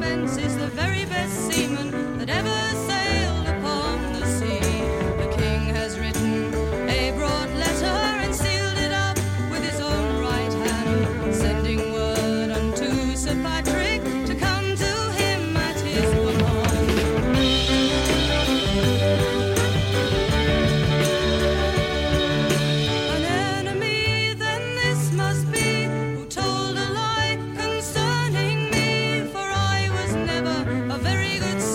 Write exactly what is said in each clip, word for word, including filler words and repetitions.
Prince is the very best seaman that ever sailed upon the sea. The king has written a broad letter and sealed it up with his own right hand, sending word unto Sir Patrick to come to him at his command. An enemy then this must be, who told a lie concerning me, for I was never a very good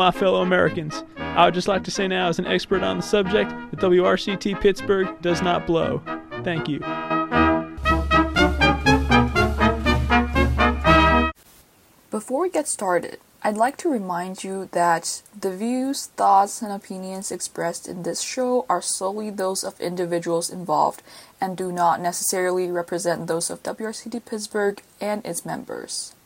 my fellow Americans. I would just like to say now, as an expert on the subject, that W R C T Pittsburgh does not blow. Thank you. Before we get started, I'd like to remind you that the views, thoughts, and opinions expressed in this show are solely those of individuals involved and do not necessarily represent those of W R C T Pittsburgh and its members.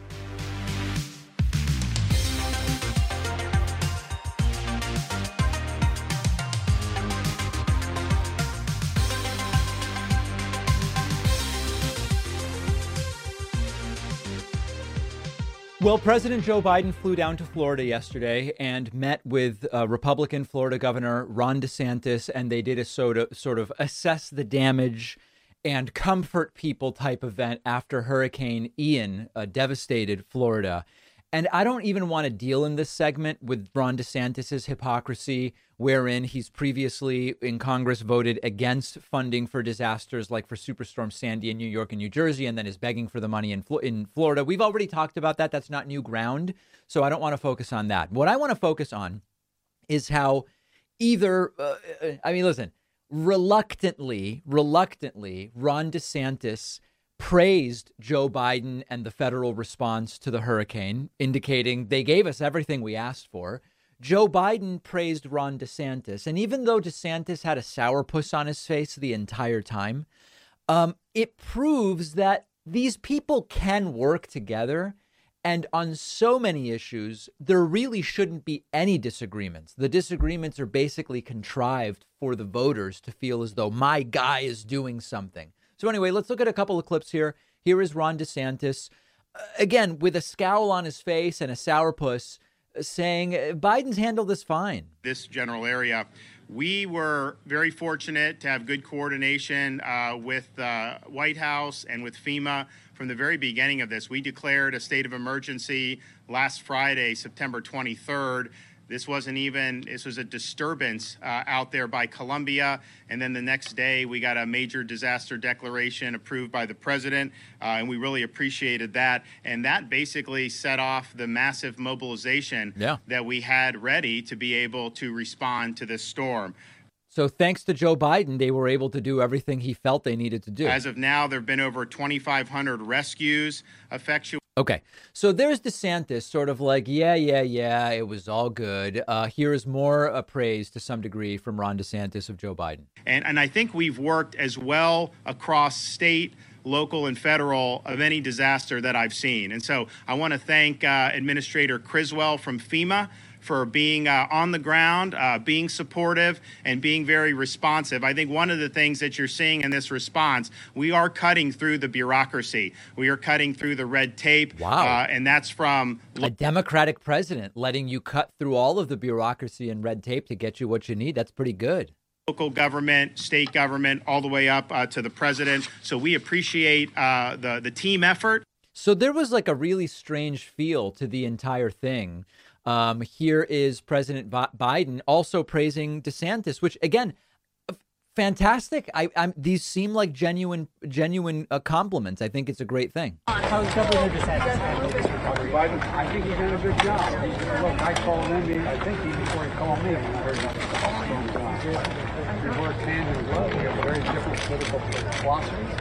Well, President Joe Biden flew down to Florida yesterday and met with uh, Republican Florida Governor Ron DeSantis, and they did a sort of, sort of assess the damage and comfort people type event after Hurricane Ian uh, devastated Florida. And I don't even want to deal in this segment with Ron DeSantis's hypocrisy, wherein he's previously in Congress voted against funding for disasters like for Superstorm Sandy in New York and New Jersey, and then is begging for the money in in Florida. We've already talked about that. That's not new ground. So I don't want to focus on that. What I want to focus on is how either, uh, I mean, listen, reluctantly, reluctantly, Ron DeSantis praised Joe Biden and the federal response to the hurricane, indicating they gave us everything we asked for. Joe Biden praised Ron DeSantis. And even though DeSantis had a sourpuss on his face the entire time, um, it proves that these people can work together. And on so many issues, there really shouldn't be any disagreements. The disagreements are basically contrived for the voters to feel as though my guy is doing something. So anyway, let's look at a couple of clips here. Here is Ron DeSantis, uh, again, with a scowl on his face and a sourpuss, uh, saying Biden's handled this fine. This general area, we were very fortunate to have good coordination uh, with the uh, White House and with FEMA from the very beginning of this. We declared a state of emergency last Friday, September twenty-third. This wasn't even, this was a disturbance uh, out there by Columbia. And then the next day, we got a major disaster declaration approved by the president. Uh, and we really appreciated that. And that basically set off the massive mobilization yeah. that we had ready to be able to respond to this storm. So thanks to Joe Biden, they were able to do everything he felt they needed to do. As of now, there have been over twenty-five hundred rescues effectuated. Okay, so there's DeSantis sort of like, yeah, yeah, yeah, it was all good. Uh, here is more uh, praise to some degree from Ron DeSantis of Joe Biden. And, and I think we've worked as well across state, local, and federal of any disaster that I've seen. And so I want to thank uh, Administrator Criswell from FEMA for being uh, on the ground, uh, being supportive, and being very responsive. I think one of the things that you're seeing in this response, we are cutting through the bureaucracy. We are cutting through the red tape. Wow. Uh, and that's from a Democratic president letting you cut through all of the bureaucracy and red tape to get you what you need. That's pretty good. Local government, state government, all the way up uh, to the president. So we appreciate uh, the, the team effort. So there was like a really strange feel to the entire thing. Um, here is President B- Biden also praising DeSantis, which, again, f- fantastic. I, I'm, these seem like genuine, genuine uh, compliments. I think it's a great thing. How's Governor DeSantis? Biden, I think he's done a good job. He's, look, I called him. I think he before he called me. When I heard about the we worked hand in glove. We have very different political philosophies,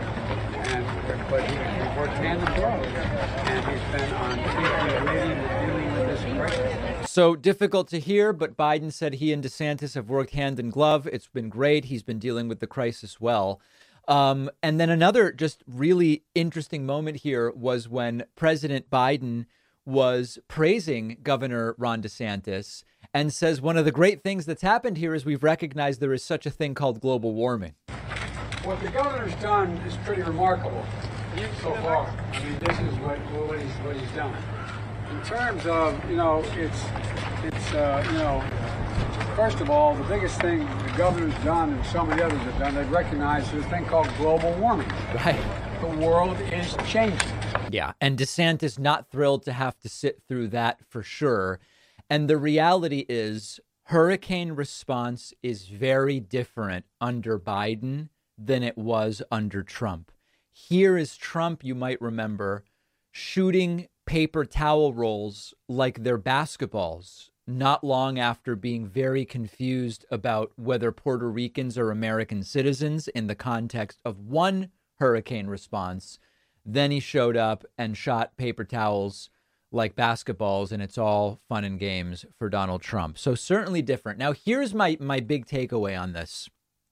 and but he, he worked hand in glove, and he's been on keeping the lady and dealing with this crisis. So difficult to hear, but Biden said he and DeSantis have worked hand in glove. It's been great. He's been dealing with the crisis well. Um, and then another just really interesting moment here was when President Biden was praising Governor Ron DeSantis and says one of the great things that's happened here is we've recognized there is such a thing called global warming. What the governor's done is pretty remarkable so far. I mean, this is what, what, he's, what he's done. In terms of, you know, it's, it's uh, you know, first of all, the biggest thing the governor's done and so many others have done, they've recognized this thing called global warming. Right. The world is changing. Yeah, and DeSantis not thrilled to have to sit through that for sure. And the reality is hurricane response is very different under Biden than it was under Trump. Here is Trump, you might remember, shooting paper towel rolls like they're basketballs not long after being very confused about whether Puerto Ricans are American citizens in the context of one hurricane response. Then he showed up and shot paper towels like basketballs, and it's all fun and games for Donald Trump. So certainly different. Now, here's my, my big takeaway on this.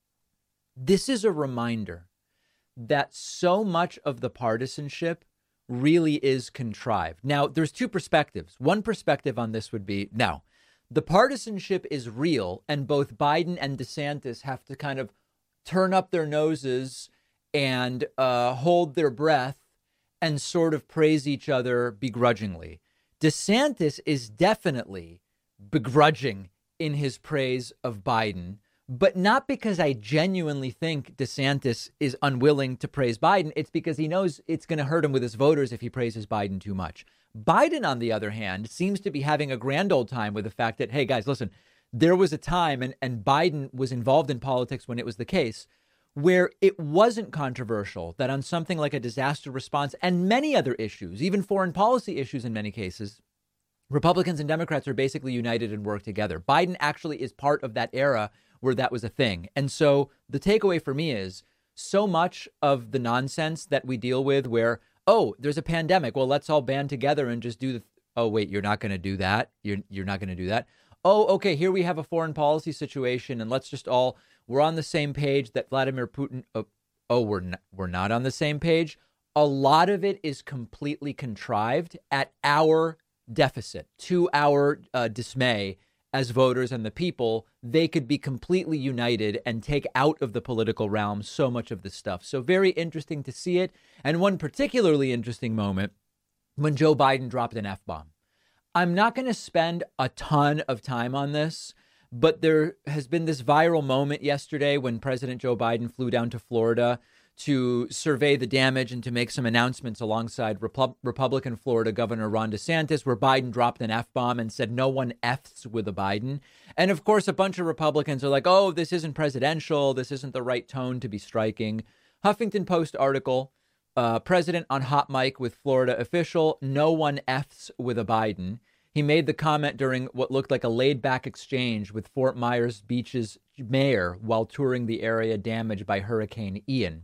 This is a reminder that so much of the partisanship really is contrived. Now, there's two perspectives. One perspective on this would be, now, the partisanship is real, and both Biden and DeSantis have to kind of turn up their noses and uh, hold their breath and sort of praise each other begrudgingly. DeSantis is definitely begrudging in his praise of Biden, but not because I genuinely think DeSantis is unwilling to praise Biden. It's because he knows it's going to hurt him with his voters if he praises Biden too much. Biden, on the other hand, seems to be having a grand old time with the fact that, hey, guys, listen, there was a time, and, and Biden was involved in politics when it was the case, where it wasn't controversial that on something like a disaster response and many other issues, even foreign policy issues in many cases, Republicans and Democrats are basically united and work together. Biden actually is part of that era where that was a thing. And so the takeaway for me is so much of the nonsense that we deal with where, oh, there's a pandemic. Well, let's all band together and just do the. Th- oh, wait, you're not going to do that. You're you're not going to do that. Oh, OK, here we have a foreign policy situation, and let's just all we're on the same page that Vladimir Putin. Oh, oh we're not, we're not on the same page. A lot of it is completely contrived at our deficit, to our uh, dismay as voters and the people. They could be completely united and take out of the political realm so much of this stuff. So very interesting to see it. And one particularly interesting moment when Joe Biden dropped an F-bomb. I'm not going to spend a ton of time on this, but there has been this viral moment yesterday when President Joe Biden flew down to Florida to survey the damage and to make some announcements alongside Repu- Republican Florida Governor Ron DeSantis, where Biden dropped an F-bomb and said no one F's with a Biden. And of course, a bunch of Republicans are like, oh, this isn't presidential. This isn't the right tone to be striking. Huffington Post article, uh, president on hot mic with Florida official, no one F's with a Biden. He made the comment during what looked like a laid back exchange with Fort Myers Beach's mayor while touring the area damaged by Hurricane Ian.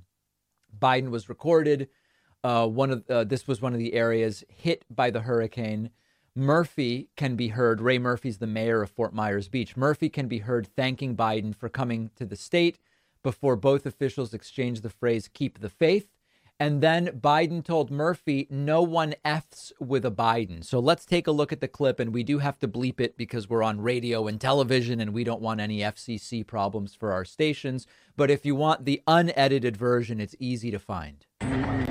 Biden was recorded. Uh, one of uh, this was one of the areas hit by the hurricane. Murphy can be heard. Ray Murphy's the mayor of Fort Myers Beach. Murphy can be heard thanking Biden for coming to the state before both officials exchanged the phrase, keep the faith. And then Biden told Murphy, no one F's with a Biden. So let's take a look at the clip. And we do have to bleep it because we're on radio and television and we don't want any F C C problems for our stations. But if you want the unedited version, it's easy to find. I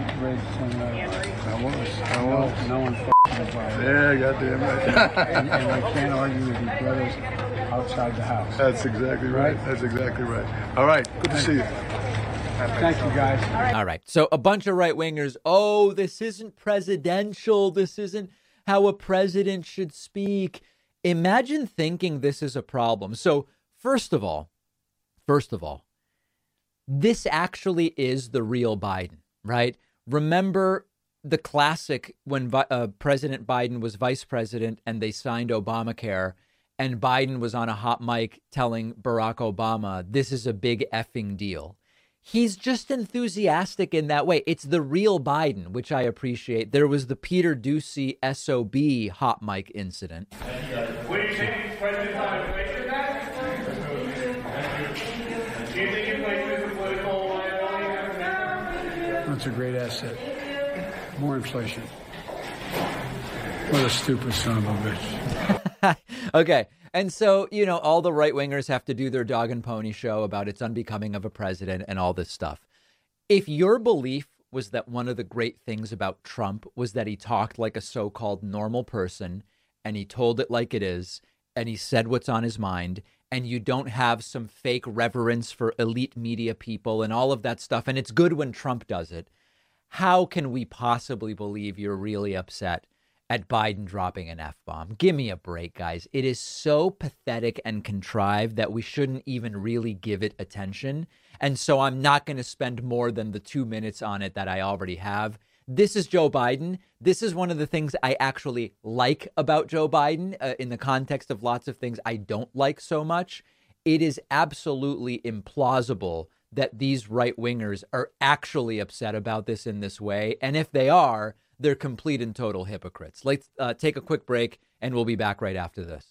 was. I was. No one f***ing with Biden. Yeah, goddamn right. and, and I can't argue with your brothers outside the house. That's exactly right. Right? That's exactly right. All right. Good to see you. Thank you, guys. All right. So a bunch of right wingers. Oh, this isn't presidential. This isn't how a president should speak. Imagine thinking this is a problem. So first of all, first of all, this actually is the real Biden, right? Remember the classic when uh, President Biden was vice president and they signed Obamacare and Biden was on a hot mic telling Barack Obama, this is a big effing deal. He's just enthusiastic in that way. It's the real Biden, which I appreciate. There was the Peter Doocy S O B hot mic incident. What do you think President Biden played for that? Do you think he played for the political liability? That's a great asset. More inflation. What a stupid son of a bitch. Okay. And so, you know, all the right wingers have to do their dog and pony show about it's unbecoming of a president and all this stuff. If your belief was that one of the great things about Trump was that he talked like a so-called normal person and he told it like it is and he said what's on his mind and you don't have some fake reverence for elite media people and all of that stuff, and it's good when Trump does it, how can we possibly believe you're really upset at Biden dropping an F-bomb? Give me a break, guys. It is so pathetic and contrived that we shouldn't even really give it attention. And so I'm not going to spend more than the two minutes on it that I already have. This is Joe Biden. This is one of the things I actually like about Joe Biden uh, in the context of lots of things I don't like so much. It is absolutely implausible that these right wingers are actually upset about this in this way. And if they are, they're complete and total hypocrites. Let's uh, take a quick break and we'll be back right after this.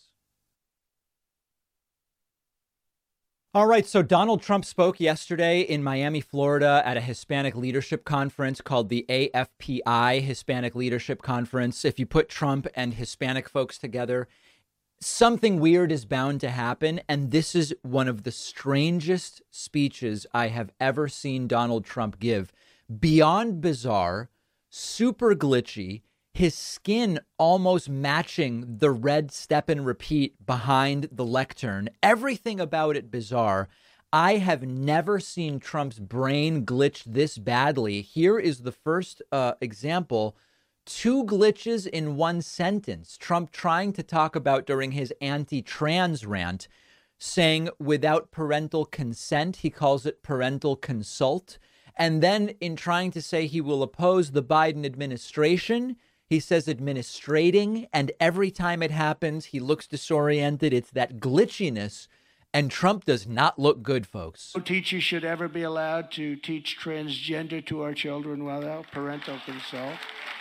All right. So Donald Trump spoke yesterday in Miami, Florida at a Hispanic leadership conference called the A F P I Hispanic Leadership Conference. If you put Trump and Hispanic folks together, something weird is bound to happen. And this is one of the strangest speeches I have ever seen Donald Trump give. Beyond bizarre, super glitchy, his skin almost matching the red step and repeat behind the lectern. Everything about it bizarre. I have never seen Trump's brain glitch this badly. Here is the first uh, example. Two glitches in one sentence. Trump trying to talk about during his anti-trans rant, saying without parental consent, he calls it parental consult. And then in trying to say he will oppose the Biden administration, he says administrating. And every time it happens, he looks disoriented. It's that glitchiness. And Trump does not look good, folks. No teacher should ever be allowed to teach transgender to our children without parental consult.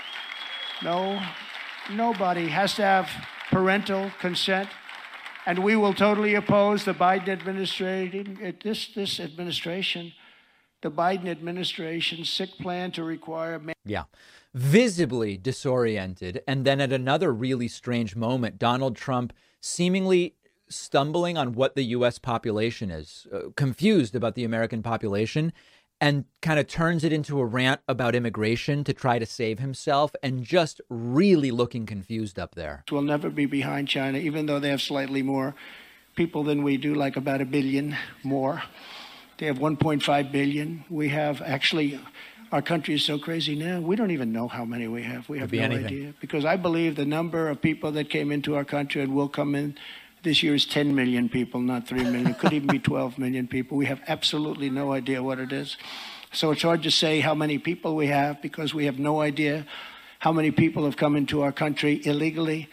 No, nobody has to have parental consent. And we will totally oppose the Biden administration, this, this administration, the Biden administration's sick plan to require. Man- yeah, visibly disoriented. And then at another really strange moment, Donald Trump seemingly stumbling on what the U S population is, uh, confused about the American population, and kind of turns it into a rant about immigration to try to save himself, and just really looking confused up there. We'll never be behind China, even though they have slightly more people than we do, like about a billion more. They have one point five billion. We have actually, our country is so crazy now, we don't even know how many we have. We have no anything. idea. Because I believe the number of people that came into our country and will come in this year is ten million people, not three million. Could even be twelve million people. We have absolutely no idea what it is. So it's hard to say how many people we have because we have no idea how many people have come into our country illegally.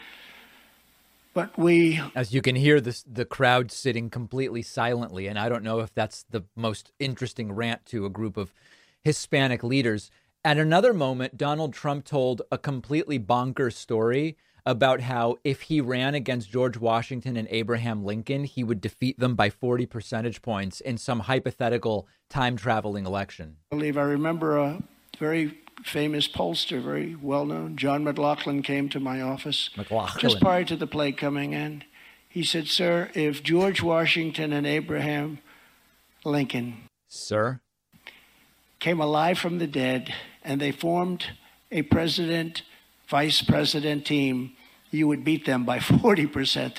But we, as you can hear, this, the crowd sitting completely silently. And I don't know if that's the most interesting rant to a group of Hispanic leaders. At another moment, Donald Trump told a completely bonkers story about how if he ran against George Washington and Abraham Lincoln, he would defeat them by forty percentage points in some hypothetical time traveling election. I believe I remember a very famous pollster, very well-known, John McLaughlin, came to my office McLaughlin. just prior to the plague coming in. He said, "Sir, if George Washington and Abraham Lincoln Sir? came alive from the dead and they formed a president, vice president team, you would beat them by forty percent.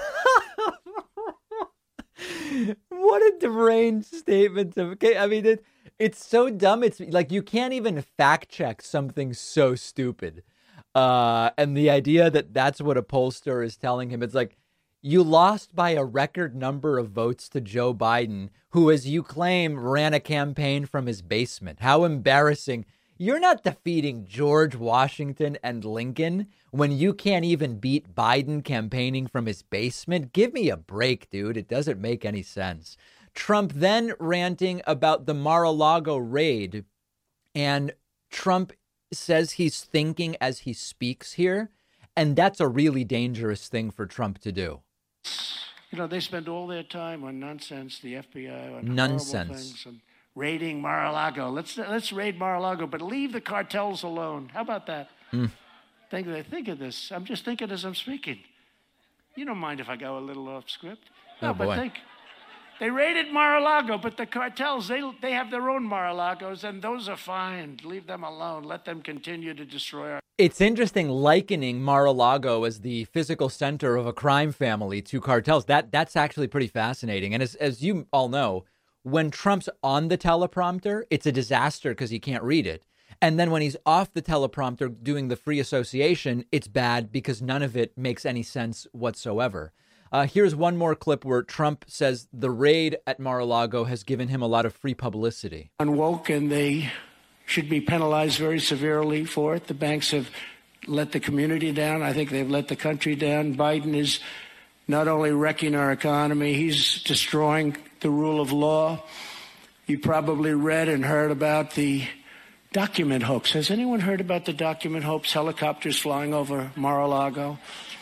What a deranged statement. Of, I mean, it, it's so dumb. It's like you can't even fact check something so stupid. Uh, and the idea that that's what a pollster is telling him, it's like you lost by a record number of votes to Joe Biden, who, as you claim, ran a campaign from his basement. How embarrassing. You're not defeating George Washington and Lincoln when you can't even beat Biden campaigning from his basement. Give me a break, dude. It doesn't make any sense. Trump then ranting about the Mar-a-Lago raid, and Trump says he's thinking as he speaks here, and that's a really dangerous thing for Trump to do. You know, they spend all their time on nonsense, the F B I, on Nonsense. horrible things, and raiding Mar-a-Lago. Let's let's raid Mar-a-Lago, but leave the cartels alone. How about that? Mm. Think think of this. I'm just thinking as I'm speaking. You don't mind if I go a little off script? No, Oh, but boy. think. They raided Mar-a-Lago, but the cartels, they they have their own Mar-a-Lagos, and those are fine. Leave them alone. Let them continue to destroy our... It's interesting likening Mar-a-Lago as the physical center of a crime family to cartels. That that's actually pretty fascinating. And as as you all know, when Trump's on the teleprompter, it's a disaster because he can't read it. And then when he's off the teleprompter doing the free association, it's bad because none of it makes any sense whatsoever. Uh, here's one more clip where Trump says the raid at Mar-a-Lago has given him a lot of free publicity. Unwoke, and they should be penalized very severely for it. The banks have let the community down. I think they've let the country down. Biden is not only wrecking our economy, he's destroying the rule of law. You probably read and heard about the document hoax. Has anyone heard about the document hoax? Helicopters flying over Mar-a-Lago?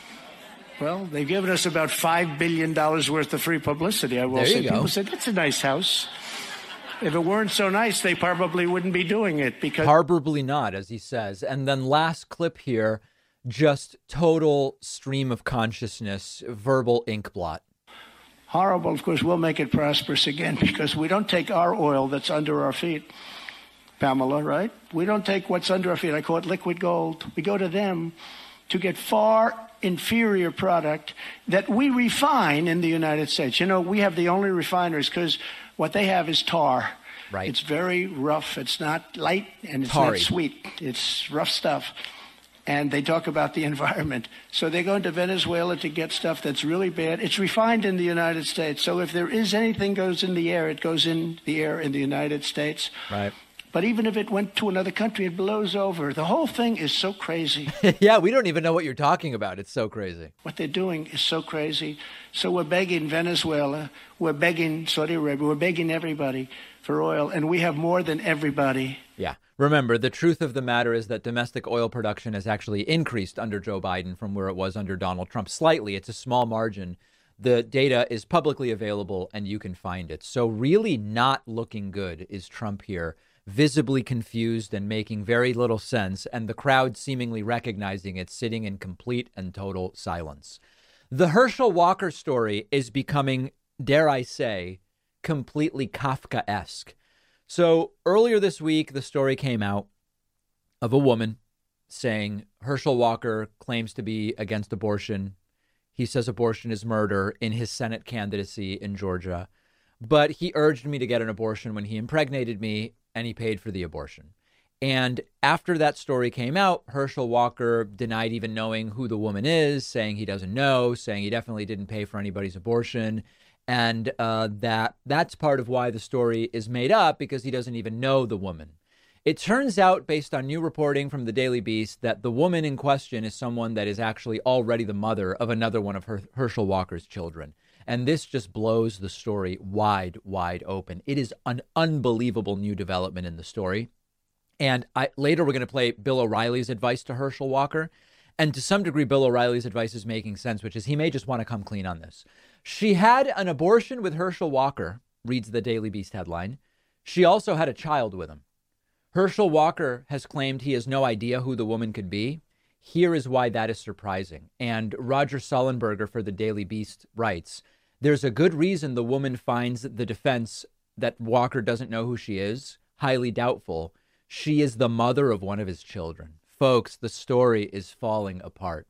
Well, they've given us about five billion dollars worth of free publicity. I will there say. You People go. said, that's a nice house. If it weren't so nice, they probably wouldn't be doing it. Because Probably not, as he says. And then last clip here, just total stream of consciousness, verbal ink blot. Horrible. Of course, we'll make it prosperous again because we don't take our oil that's under our feet, Pamela, right? We don't take what's under our feet. I call it liquid gold. We go to them to get far inferior product that we refine in the United States. You know, we have the only refiners because what they have is tar. Right. It's very rough. It's not light and it's Tarry. not sweet. It's rough stuff. And they talk about the environment. So they go into Venezuela to get stuff that's really bad. It's refined in the United States. So if there is anything goes in the air, it goes in the air in the United States. Right. But even if it went to another country, it blows over. The whole thing is so crazy. Yeah, we don't even know what you're talking about. It's so crazy. What they're doing is so crazy. So we're begging Venezuela, we're begging Saudi Arabia, we're begging everybody for oil, and we have more than everybody. Yeah. Remember, the truth of the matter is that domestic oil production has actually increased under Joe Biden from where it was under Donald Trump. Slightly. It's a small margin. The data is publicly available and you can find it. So really not looking good is Trump here, visibly confused and making very little sense, and the crowd seemingly recognizing it, sitting in complete and total silence. The Herschel Walker story is becoming, dare I say, completely Kafkaesque. So earlier this week, the story came out of a woman saying Herschel Walker claims to be against abortion. He says abortion is murder in his Senate candidacy in Georgia. But he urged me to get an abortion when he impregnated me, and he paid for the abortion. And after that story came out, Herschel Walker denied even knowing who the woman is, saying he doesn't know, saying he definitely didn't pay for anybody's abortion. And uh, that that's part of why the story is made up, because he doesn't even know the woman. It turns out, based on new reporting from the Daily Beast, that the woman in question is someone that is actually already the mother of another one of Her- Herschel Walker's children. And this just blows the story wide, wide open. It is an unbelievable new development in the story. And I, later we're going to play Bill O'Reilly's advice to Herschel Walker. And to some degree, Bill O'Reilly's advice is making sense, which is he may just want to come clean on this. She had an abortion with Herschel Walker, reads the Daily Beast headline. She also had a child with him. Herschel Walker has claimed he has no idea who the woman could be. Here is why that is surprising. And Roger Sullenberger for the Daily Beast writes, there's a good reason the woman finds the defense that Walker doesn't know who she is highly doubtful. She is the mother of one of his children. Folks, the story is falling apart.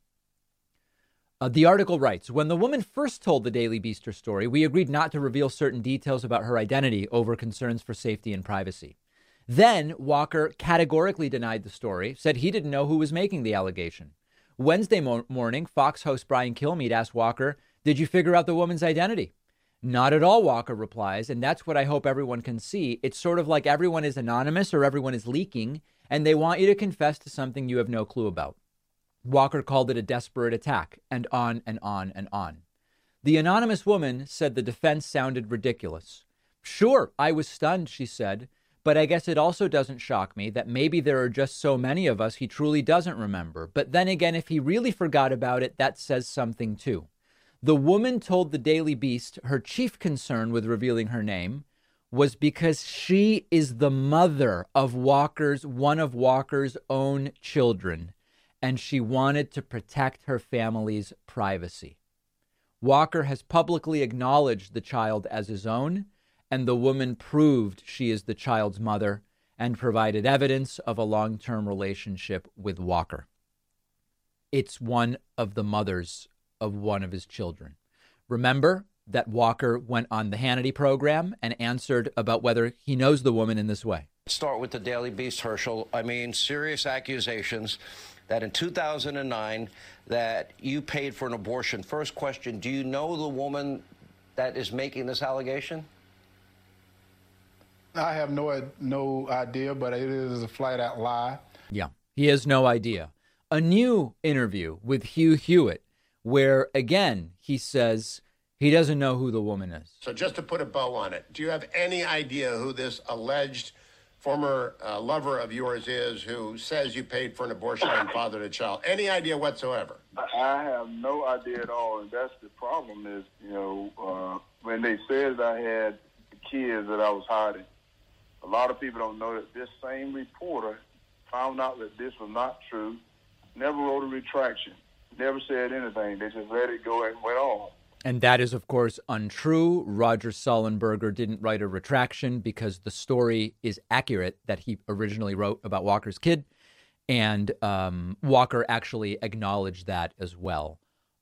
Uh, the article writes, when the woman first told the Daily Beast her story, we agreed not to reveal certain details about her identity over concerns for safety and privacy. Then Walker categorically denied the story, said he didn't know who was making the allegation. Wednesday mo- morning, Fox host Brian Kilmeade asked Walker, did you figure out the woman's identity? Not at all, Walker replies, and that's what I hope everyone can see. It's sort of like everyone is anonymous or everyone is leaking, and they want you to confess to something you have no clue about. Walker called it a desperate attack, and on and on and on. The anonymous woman said the defense sounded ridiculous. Sure, I was stunned, she said, but I guess it also doesn't shock me that maybe there are just so many of us he truly doesn't remember. But then again, if he really forgot about it, that says something too. The woman told the Daily Beast her chief concern with revealing her name was because she is the mother of Walker's, one of Walker's own children, and she wanted to protect her family's privacy. Walker has publicly acknowledged the child as his own, and the woman proved she is the child's mother and provided evidence of a long-term relationship with Walker. It's one of the mothers of one of his children. Remember that Walker went on the Hannity program and answered about whether he knows the woman in this way. Start with the Daily Beast, Herschel. I mean, serious accusations that in two thousand nine that you paid for an abortion. First question, do you know the woman that is making this allegation? I have no no idea, but it is a flat out lie. Yeah, he has no idea. A new interview with Hugh Hewitt, where, again, he says he doesn't know who the woman is. So just to put a bow on it, do you have any idea who this alleged former uh, lover of yours is who says you paid for an abortion and fathered a child? Any idea whatsoever? I have no idea at all, and that's the problem is, you know, uh, when they said I had kids that I was hiding, a lot of people don't know that this same reporter found out that this was not true, never wrote a retraction, never said anything. They just let it go and went on. And that is, of course, untrue. Roger Sullenberger didn't write a retraction because the story is accurate that he originally wrote about Walker's kid. And um, Walker actually acknowledged that as well.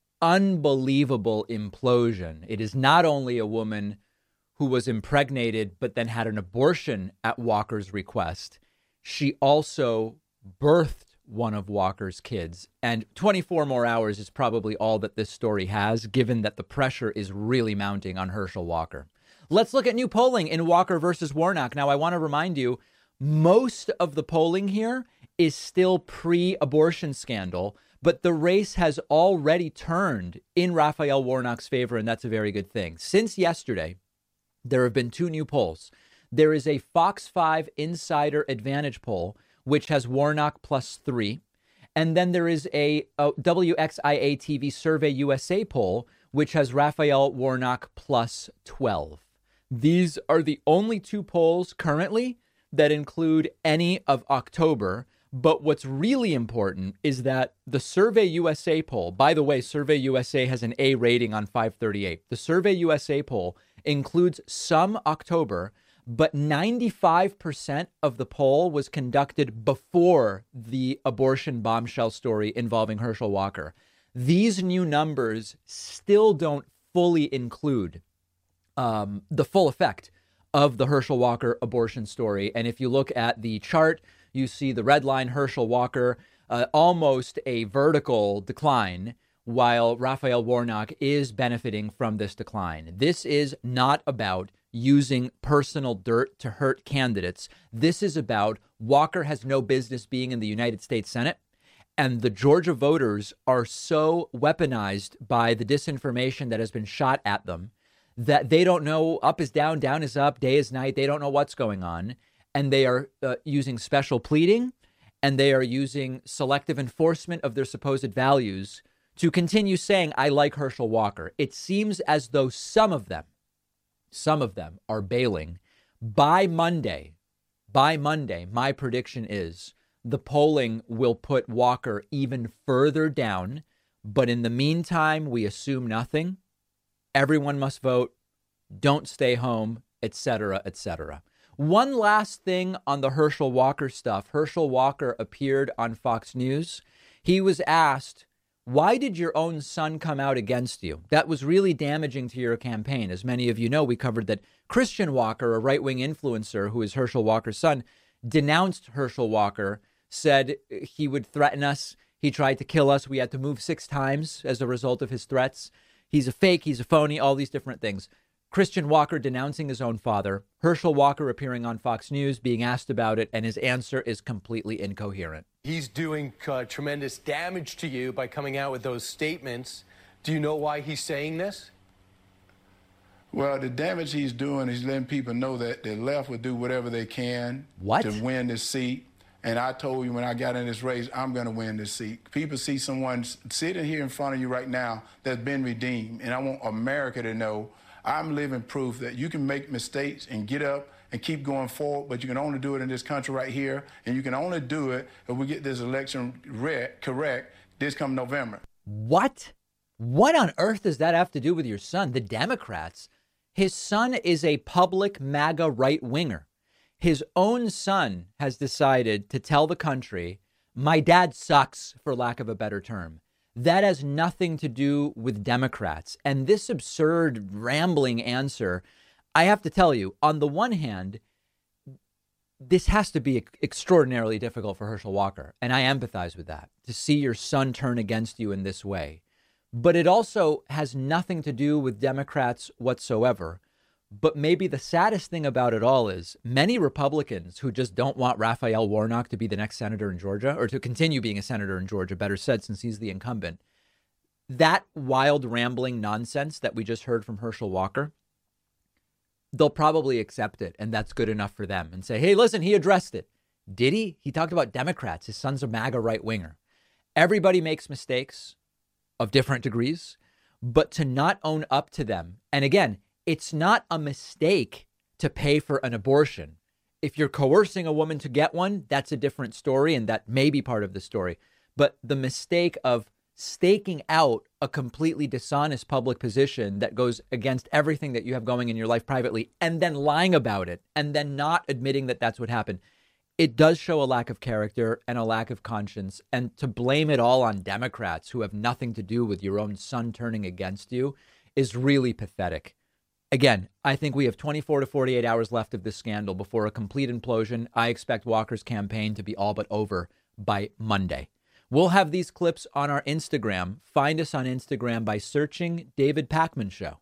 Unbelievable implosion. It is not only a woman who was impregnated but then had an abortion at Walker's request. She also birthed one of Walker's kids. And twenty-four more hours is probably all that this story has, given that the pressure is really mounting on Herschel Walker. Let's look at new polling in Walker versus Warnock. Now, I want to remind you, most of the polling here is still pre-abortion scandal, but the race has already turned in Raphael Warnock's favor, and that's a very good thing. Since yesterday, there have been two new polls. There is a Fox five Insider Advantage poll, which has Warnock plus three. And then there is a, a W X I A T V Survey U S A poll, which has Raphael Warnock plus twelve. These are the only two polls currently that include any of October. But what's really important is that the Survey U S A poll, by the way, Survey U S A has an A rating on five thirty-eight. The Survey U S A poll includes some October, but ninety-five percent of the poll was conducted before the abortion bombshell story involving Herschel Walker. These new numbers still don't fully include um, the full effect of the Herschel Walker abortion story. And if you look at the chart, you see the red line, Herschel Walker, uh, almost a vertical decline, while Raphael Warnock is benefiting from this decline. This is not about using personal dirt to hurt candidates. This is about Walker has no business being in the United States Senate. And the Georgia voters are so weaponized by the disinformation that has been shot at them that they don't know up is down, down is up, day is night. They don't know what's going on. And they are uh, using special pleading, and they are using selective enforcement of their supposed values to continue saying, I like Herschel Walker. It seems as though some of them, some of them are bailing. By Monday, by Monday, my prediction is the polling will put Walker even further down. But in the meantime, we assume nothing. Everyone must vote. Don't stay home, et cetera, et cetera. One last thing on the Herschel Walker stuff. Herschel Walker appeared on Fox News. He was asked, why did your own son come out against you? That was really damaging to your campaign. As many of you know, we covered that Christian Walker, a right-wing influencer who is Herschel Walker's son, denounced Herschel Walker, said he would threaten us. He tried to kill us. We had to move six times as a result of his threats. He's a fake. He's a phony, all these different things. Christian Walker denouncing his own father, Herschel Walker appearing on Fox News, being asked about it, and his answer is completely incoherent. He's doing uh, tremendous damage to you by coming out with those statements. Do you know why he's saying this? Well, the damage he's doing is letting people know that the left will do whatever they can what? to win this seat. And I told you when I got in this race, I'm going to win this seat. People see someone sitting here in front of you right now that's been redeemed. And I want America to know I'm living proof that you can make mistakes and get up and keep going forward, but you can only do it in this country right here. And you can only do it if we get this election re- correct this come November. What? What on earth does that have to do with your son? The Democrats. His son is a public MAGA right-winger. His own son has decided to tell the country, my dad sucks, for lack of a better term. That has nothing to do with Democrats. And this absurd, rambling answer, I have to tell you, on the one hand, this has to be extraordinarily difficult for Herschel Walker. And I empathize with that, to see your son turn against you in this way. But it also has nothing to do with Democrats whatsoever. But maybe the saddest thing about it all is many Republicans who just don't want Raphael Warnock to be the next senator in Georgia, or to continue being a senator in Georgia, better said, since he's the incumbent. That wild, rambling nonsense that we just heard from Herschel Walker, they'll probably accept it, and that's good enough for them, and say, hey, listen, he addressed it. Did he? He talked about Democrats. His son's a MAGA right-winger. Everybody makes mistakes of different degrees, but to not own up to them. And again, it's not a mistake to pay for an abortion. If you're coercing a woman to get one, that's a different story, and that may be part of the story. But the mistake of staking out a completely dishonest public position that goes against everything that you have going in your life privately, and then lying about it, and then not admitting that that's what happened, it does show a lack of character and a lack of conscience. And to blame it all on Democrats who have nothing to do with your own son turning against you is really pathetic. Again, I think we have twenty-four to forty-eight hours left of this scandal before a complete implosion. I expect Walker's campaign to be all but over by Monday. We'll have these clips on our Instagram. Find us on Instagram by searching David Pakman Show.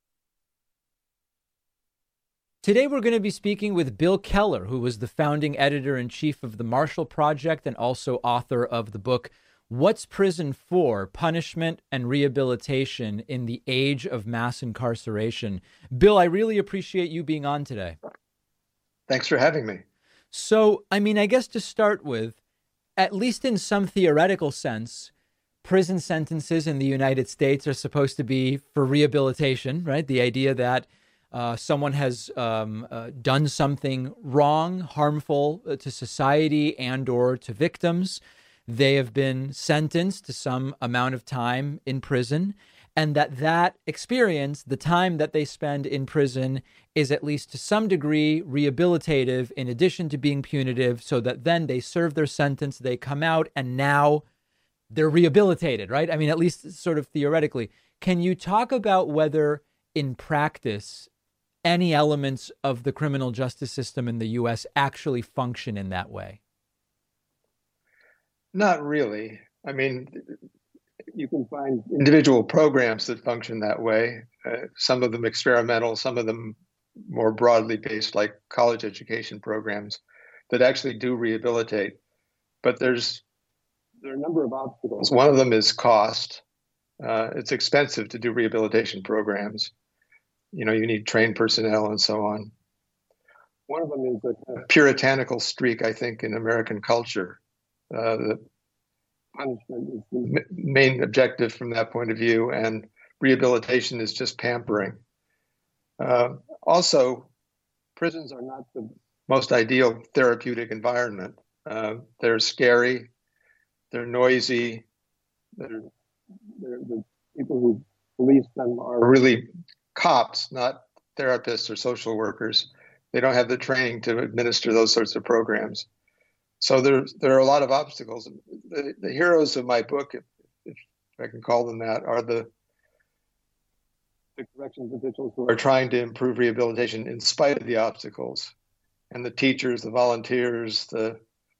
Today, we're going to be speaking with Bill Keller, who was the founding editor-in-chief of the Marshall Project and also author of the book, What's Prison For? Punishment and Rehabilitation in the Age of Mass Incarceration. Bill, I really appreciate you being on today. Thanks for having me. So, I mean, I guess to start with, at least in some theoretical sense, prison sentences in the United States are supposed to be for rehabilitation, right? The idea that uh, someone has um, uh, done something wrong, harmful to society and or to victims. They have been sentenced to some amount of time in prison, and that that experience, the time that they spend in prison, is at least to some degree rehabilitative in addition to being punitive, so that then they serve their sentence, they come out, and now they're rehabilitated, right? I mean, at least sort of theoretically. Can you talk about whether in practice any elements of the criminal justice system in the U S actually function in that way? Not really. I mean, you can find individual programs that function that way. Uh, some of them experimental, some of them more broadly based, like college education programs that actually do rehabilitate. But there's there are a number of obstacles. One of them is cost. Uh, it's expensive to do rehabilitation programs. You know, you need trained personnel and so on. One of them is a puritanical streak, I think, in American culture. Uh, the punishment is the main objective from that point of view, and rehabilitation is just pampering. Uh, also, prisons are not the most ideal therapeutic environment. Uh, they're scary, they're noisy, they're, they're, the people who police them are really cops, not therapists or social workers. They don't have the training to administer those sorts of programs. So there, there are a lot of obstacles. The, the heroes of my book, if, if I can call them that, are the, the corrections officials who are trying to improve rehabilitation in spite of the obstacles, and the teachers, the volunteers, the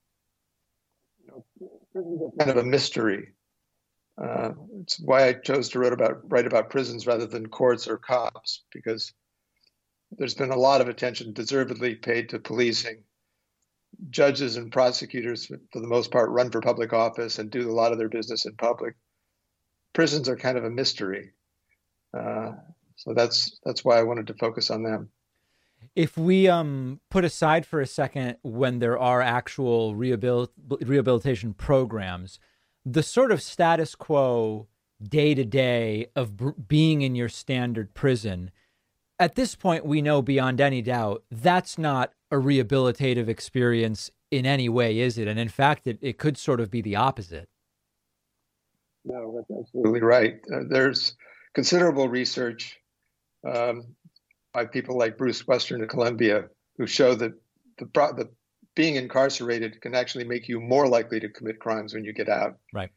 you know, prisons are kind of a mystery. Uh, it's why I chose to write about write about prisons rather than courts or cops, because there's been a lot of attention deservedly paid to policing. Judges and prosecutors, for the most part, run for public office and do a lot of their business in public. Prisons are kind of a mystery. Uh, so that's that's why I wanted to focus on them. If we um, put aside for a second when there are actual rehabil- rehabilitation programs, the sort of status quo day to day of b- being in your standard prison, at this point, we know beyond any doubt that's not a rehabilitative experience in any way, is it? And in fact, it, it could sort of be the opposite. No, that's absolutely right. Uh, there's considerable research um, by people like Bruce Western at Columbia who show that the, pro- the being incarcerated can actually make you more likely to commit crimes when you get out. Right.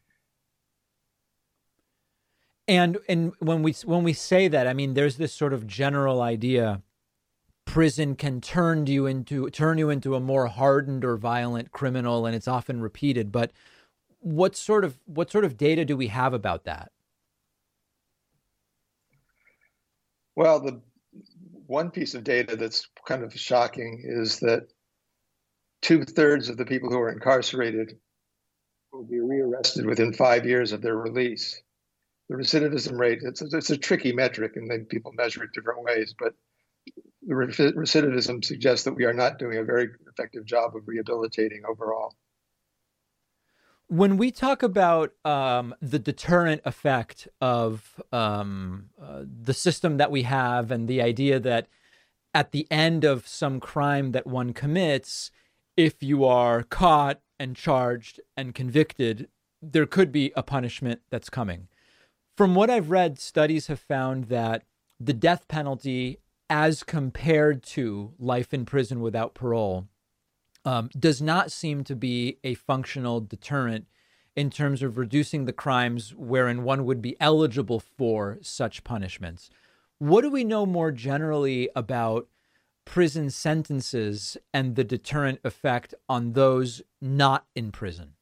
And and when we when we say that, I mean, there's this sort of general idea: prison can turn you into turn you into a more hardened or violent criminal, and it's often repeated. But what sort of what sort of data do we have about that? Well, the one piece of data that's kind of shocking is that two-thirds of the people who are incarcerated will be rearrested within five years of their release. The recidivism rate, it's a, it's a tricky metric, and then people measure it different ways, but the recidivism suggests that we are not doing a very effective job of rehabilitating overall. When we talk about um, the deterrent effect of um, uh, the system that we have and the idea that at the end of some crime that one commits, if you are caught and charged and convicted, there could be a punishment that's coming. From what I've read, studies have found that the death penalty, as compared to life in prison without parole, um, does not seem to be a functional deterrent in terms of reducing the crimes wherein one would be eligible for such punishments. What do we know more generally about prison sentences and the deterrent effect on those not in prison?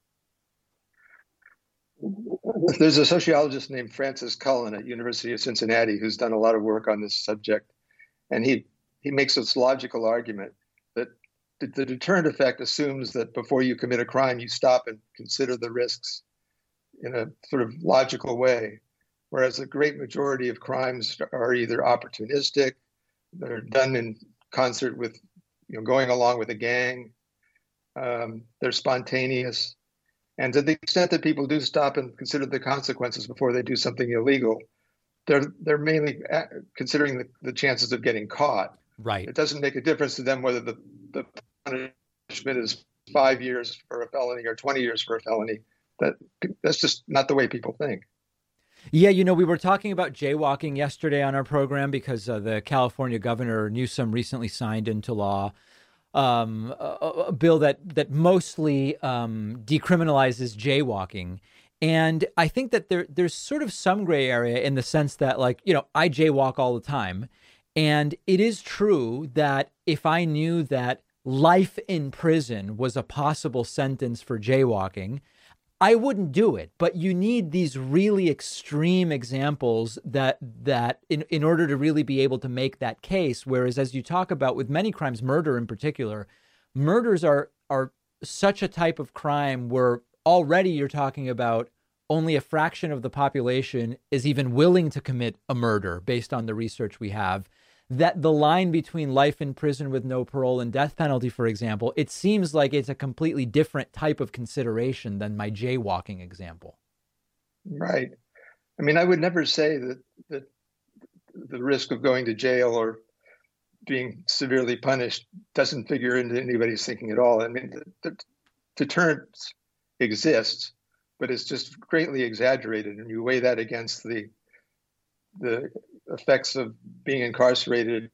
There's a sociologist named Francis Cullen at University of Cincinnati who's done a lot of work on this subject. And he, he makes this logical argument that the, the deterrent effect assumes that before you commit a crime, you stop and consider the risks in a sort of logical way. Whereas a great majority of crimes are either opportunistic, they're done in concert with, you know, going along with a gang, um, they're spontaneous. And to the extent that people do stop and consider the consequences before they do something illegal, they're they're mainly considering the, the chances of getting caught. Right. It doesn't make a difference to them whether the, the punishment is five years for a felony or twenty years for a felony. That that's just not the way people think. Yeah, you know, we were talking about jaywalking yesterday on our program because uh, the California governor Newsom recently signed into law um, a, a bill that that mostly um, decriminalizes jaywalking. And I think that there there's sort of some gray area in the sense that, like, you know, I jaywalk all the time. And it is true that if I knew that life in prison was a possible sentence for jaywalking, I wouldn't do it. But you need these really extreme examples that that in, in order to really be able to make that case. Whereas, as you talk about with many crimes, murder in particular, murders are are such a type of crime where already you're talking about only a fraction of the population is even willing to commit a murder based on the research we have. That the line between life in prison with no parole and death penalty, for example, it seems like it's a completely different type of consideration than my jaywalking example. Right. I mean, I would never say that, that the risk of going to jail or being severely punished doesn't figure into anybody's thinking at all. I mean, the, the deterrence exists, but it's just greatly exaggerated. And you weigh that against the the effects of being incarcerated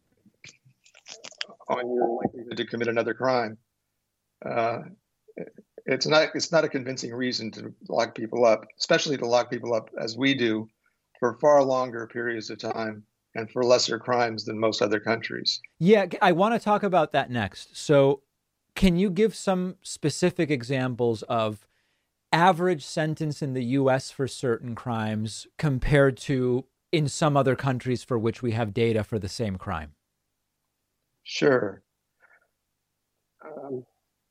on your likelihood to commit another crime. Uh, it's not it's not a convincing reason to lock people up, especially to lock people up as we do for far longer periods of time and for lesser crimes than most other countries. Yeah, I want to talk about that next. So can you give some specific examples of average sentence in the U S for certain crimes compared to in some other countries for which we have data for the same crime? Sure. Um,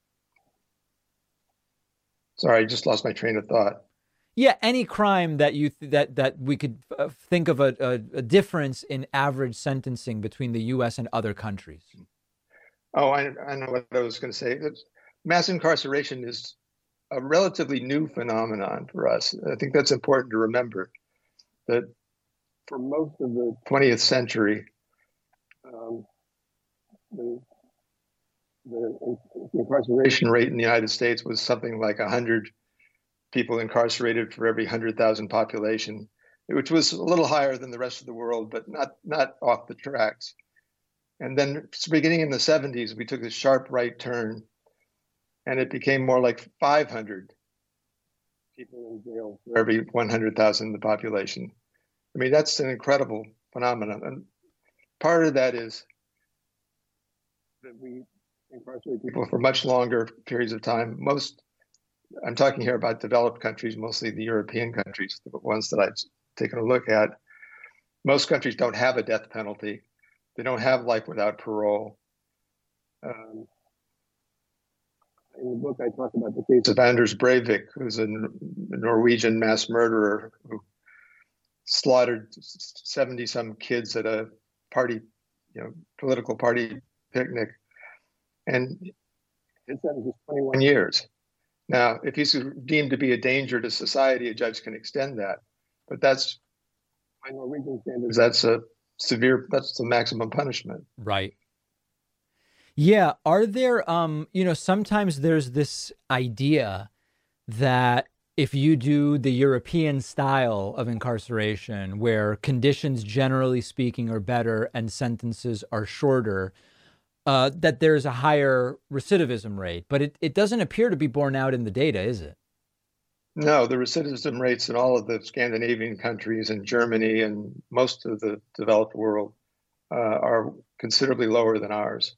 sorry, I just lost my train of thought. Yeah, any crime that you th- that that we could uh, think of a, a, a difference in average sentencing between the U S and other countries. Oh, I, I know what I was going to say. Mass incarceration is a relatively new phenomenon for us. I think that's important to remember, that for most of the twentieth century, um, the, the incarceration rate in the United States was something like one hundred people incarcerated for every one hundred thousand population, which was a little higher than the rest of the world, but not, not off the tracks. And then beginning in the seventies, we took a sharp right turn, and it became more like five hundred people in jail for every one hundred thousand in the population. I mean, that's an incredible phenomenon. And part of that is that we incarcerate people for much longer periods of time. Most, I'm talking here about developed countries, mostly the European countries, the ones that I've taken a look at. Most countries don't have a death penalty. They don't have life without parole. Um, in the book, I talk about the case of Anders Breivik, who's a Norwegian mass murderer who slaughtered seventy some kids at a party, you know, political party picnic. And his sentence is twenty-one years. Now, if he's deemed to be a danger to society, a judge can extend that. But that's, by Norwegian standards, that's a severe, that's the maximum punishment. Right. Yeah. Are there, um, you know, sometimes there's this idea that if you do the European style of incarceration, where conditions, generally speaking, are better and sentences are shorter, uh, that there's a higher recidivism rate. But it, it doesn't appear to be borne out in the data, is it? No, the recidivism rates in all of the Scandinavian countries and Germany and most of the developed world uh, are considerably lower than ours.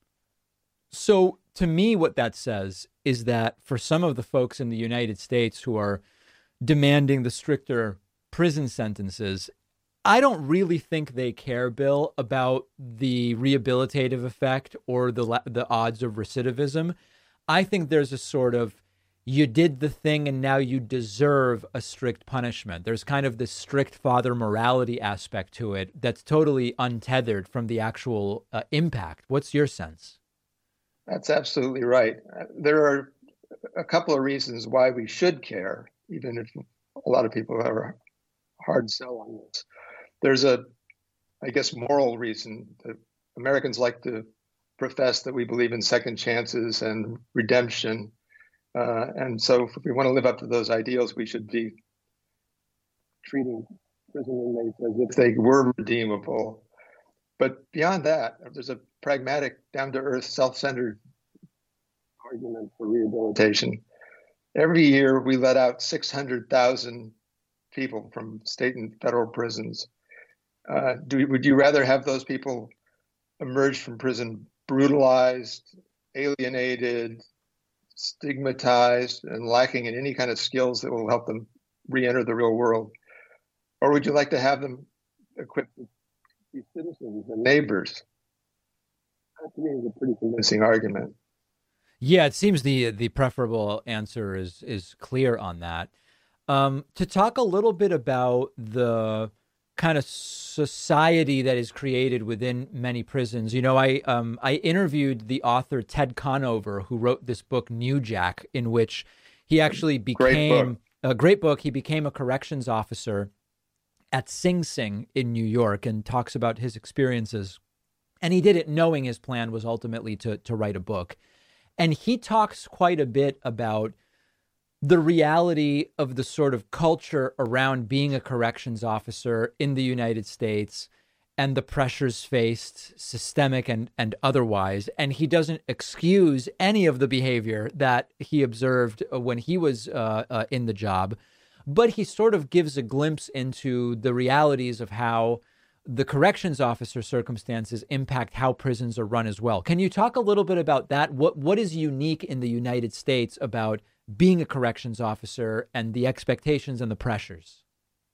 So to me, what that says is that for some of the folks in the United States who are demanding the stricter prison sentences, I don't really think they care, Bill, about the rehabilitative effect or the the odds of recidivism. I think there's a sort of, you did the thing and now you deserve a strict punishment. There's kind of this strict father morality aspect to it that's totally untethered from the actual uh, impact. What's your sense? That's absolutely right. There are a couple of reasons why we should care, even if a lot of people have a hard sell on this. There's a, I guess, moral reason that Americans like to profess that we believe in second chances and redemption. Uh, and so if we want to live up to those ideals, we should be treating prison inmates as if they were redeemable. But beyond that, there's a pragmatic, down-to-earth, self-centered argument for rehabilitation. Every year, we let out six hundred thousand people from state and federal prisons. Uh, do, would you rather have those people emerge from prison brutalized, alienated, stigmatized, and lacking in any kind of skills that will help them re-enter the real world? Or would you like to have them equipped with be citizens and neighbors? That to me is a pretty convincing argument. Yeah, it seems the the preferable answer is is clear on that. Um, to talk a little bit about the kind of society that is created within many prisons. You know, I um, I interviewed the author Ted Conover, who wrote this book New Jack, in which he actually became a great book. He became a corrections officer at Sing Sing in New York and talks about his experiences. And he did it knowing his plan was ultimately to to write a book. And he talks quite a bit about the reality of the sort of culture around being a corrections officer in the United States and the pressures faced, systemic and, and otherwise. And he doesn't excuse any of the behavior that he observed when he was uh, uh, in the job, but he sort of gives a glimpse into the realities of how the corrections officer circumstances impact how prisons are run as well. Can you talk a little bit about that? What what is unique in the United States about being a corrections officer and the expectations and the pressures?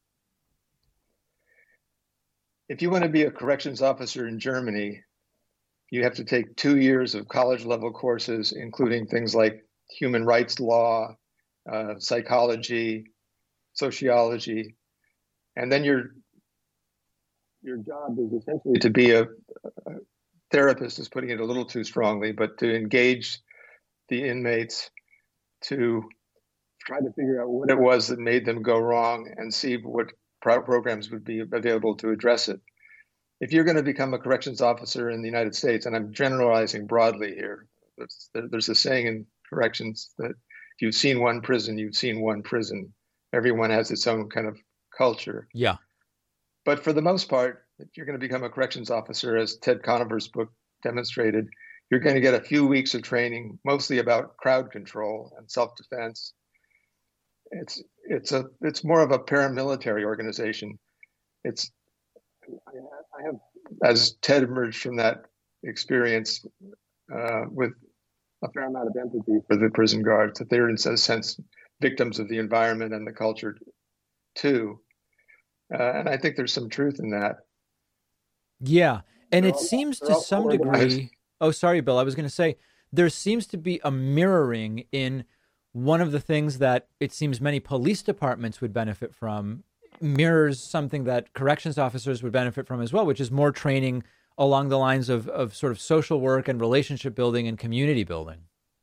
If you want to be a corrections officer in Germany, you have to take two years of college level courses, including things like human rights law, uh, psychology, sociology, and then you're your job is essentially to be a, a therapist, is putting it a little too strongly, but to engage the inmates, to try to figure out what it was that made them go wrong and see what pro- programs would be available to address it. If you're going to become a corrections officer in the United States, and I'm generalizing broadly here, there's, there's a saying in corrections that if you've seen one prison, you've seen one prison. Everyone has its own kind of culture. Yeah. But for the most part, if you're going to become a corrections officer, as Ted Conover's book demonstrated, you're going to get a few weeks of training, mostly about crowd control and self-defense. It's it's a it's more of a paramilitary organization. It's I have, as Ted emerged from that experience uh, with a fair amount of empathy for the prison guards, that they're in a sense victims of the environment and the culture too. Uh, and I think there's some truth in that. Yeah. And it seems to some degree, oh, sorry, Bill, I was going to say, there seems to be a mirroring in one of the things that it seems many police departments would benefit from, mirrors something that corrections officers would benefit from as well, which is more training along the lines of, of sort of social work and relationship building and community building.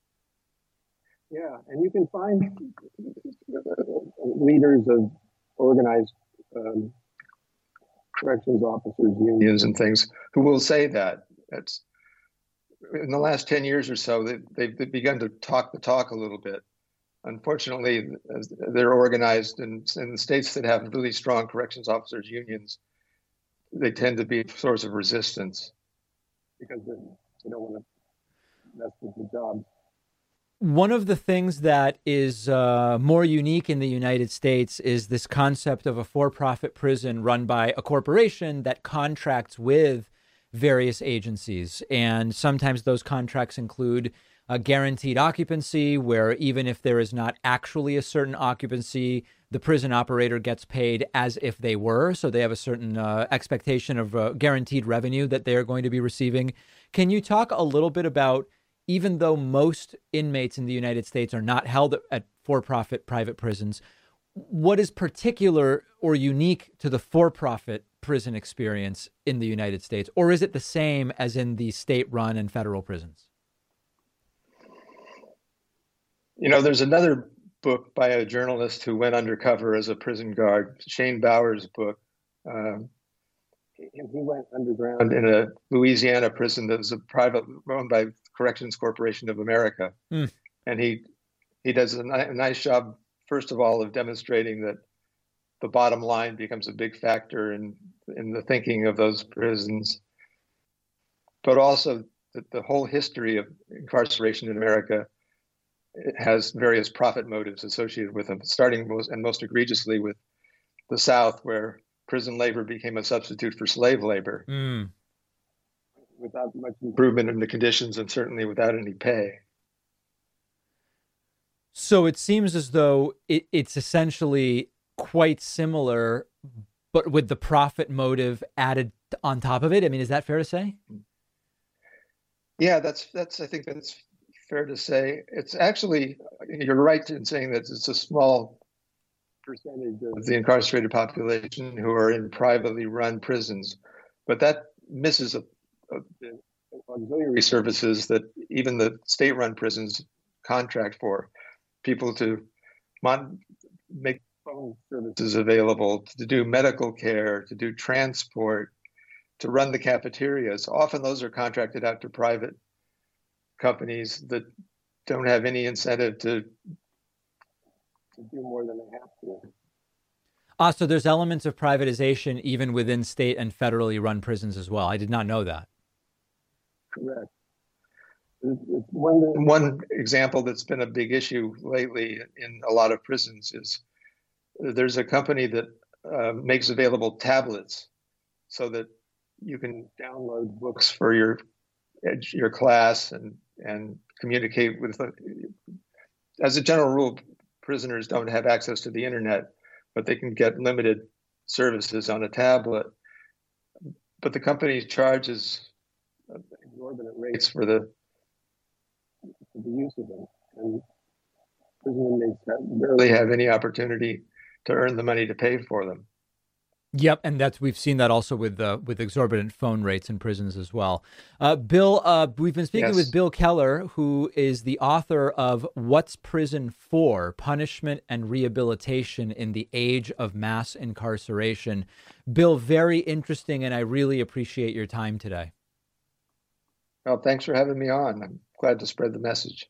Yeah, and you can find leaders of organized um, corrections officers, unions and things who will say that. That's in the last ten years or so, they, they've begun to talk the talk a little bit. Unfortunately, they're organized in, in the states that have really strong corrections officers unions. They tend to be a source of resistance because they, they don't want to mess with the job. One of the things that is uh, more unique in the United States is this concept of a for-profit prison run by a corporation that contracts with various agencies. And sometimes those contracts include a guaranteed occupancy, where even if there is not actually a certain occupancy, the prison operator gets paid as if they were. So they have a certain uh, expectation of uh, guaranteed revenue that they are going to be receiving. Can you talk a little bit about, even though most inmates in the United States are not held at for-profit private prisons, what is particular or unique to the for-profit prison experience in the United States? Or is it the same as in the state-run and federal prisons? You know, there's another book by a journalist who went undercover as a prison guard, Shane Bauer's book. Um, and he went underground in a Louisiana prison that was a private, owned by Corrections Corporation of America. Mm. And he he does a, ni- a nice job, first of all, of demonstrating that the bottom line becomes a big factor in, in the thinking of those prisons, but also that the whole history of incarceration in America has various profit motives associated with them, starting most and most egregiously with the South, where prison labor became a substitute for slave labor, mm. without much improvement in the conditions and certainly without any pay. So it seems as though it, it's essentially quite similar, but with the profit motive added on top of it. I mean, is that fair to say? Yeah, that's that's. I think that's fair to say. It's actually, you're right in saying that it's a small percentage of the incarcerated population who are in privately run prisons, but that misses a, a, auxiliary services that even the state-run prisons contract for, people to mon- make phone services available, to do medical care, to do transport, to run the cafeterias. Often those are contracted out to private companies that don't have any incentive to, to do more than they have to. Ah, so there's elements of privatization even within state and federally run prisons as well. I did not know that. Correct. One, one example that's been a big issue lately in a lot of prisons is there's a company that uh, makes available tablets so that you can download books for your your class and, and communicate with. As a general rule, prisoners don't have access to the internet, but they can get limited services on a tablet. But the company charges exorbitant rates for the for the use of them, and prison inmates barely have any opportunity to earn the money to pay for them. Yep, and that's we've seen that also with uh, with exorbitant phone rates in prisons as well. Uh, Bill, uh, we've been speaking yes. with Bill Keller, who is the author of What's Prison For? Punishment and Rehabilitation in the Age of Mass Incarceration. Bill, very interesting, and I really appreciate your time today. Well, thanks for having me on. I'm glad to spread the message.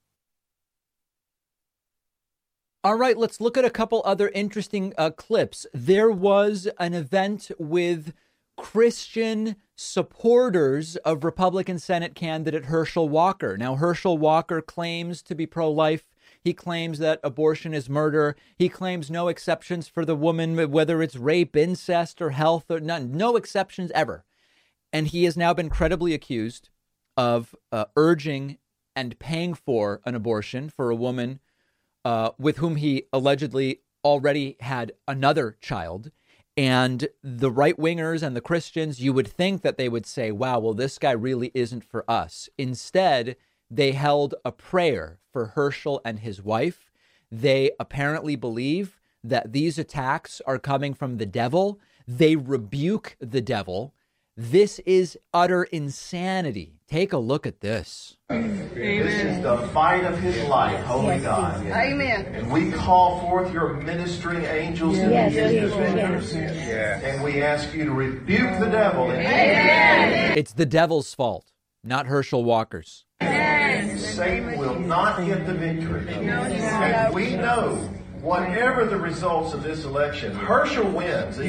All right, let's look at a couple other interesting uh, clips. There was an event with Christian supporters of Republican Senate candidate Herschel Walker. Now, Herschel Walker claims to be pro-life. He claims that abortion is murder. He claims no exceptions for the woman, whether it's rape, incest, or health, or none. No exceptions ever. And he has now been credibly accused of uh, urging and paying for an abortion for a woman Uh, with whom he allegedly already had another child. And the right wingers and the Christians, you would think that they would say, wow, well, this guy really isn't for us. Instead, they held a prayer for Herschel and his wife. They apparently believe that these attacks are coming from the devil. They rebuke the devil. This is utter insanity. Take a look at this. Amen. This is the fight of his life, holy yes, God. Amen. And we call forth your ministering angels yes, to be his yes, defenders. Yes, yes. And we ask you to rebuke the devil. In Amen. It's the devil's fault, not Herschel Walker's. Amen. Satan will not get the victory. No, and we know whatever the results of this election, Herschel wins.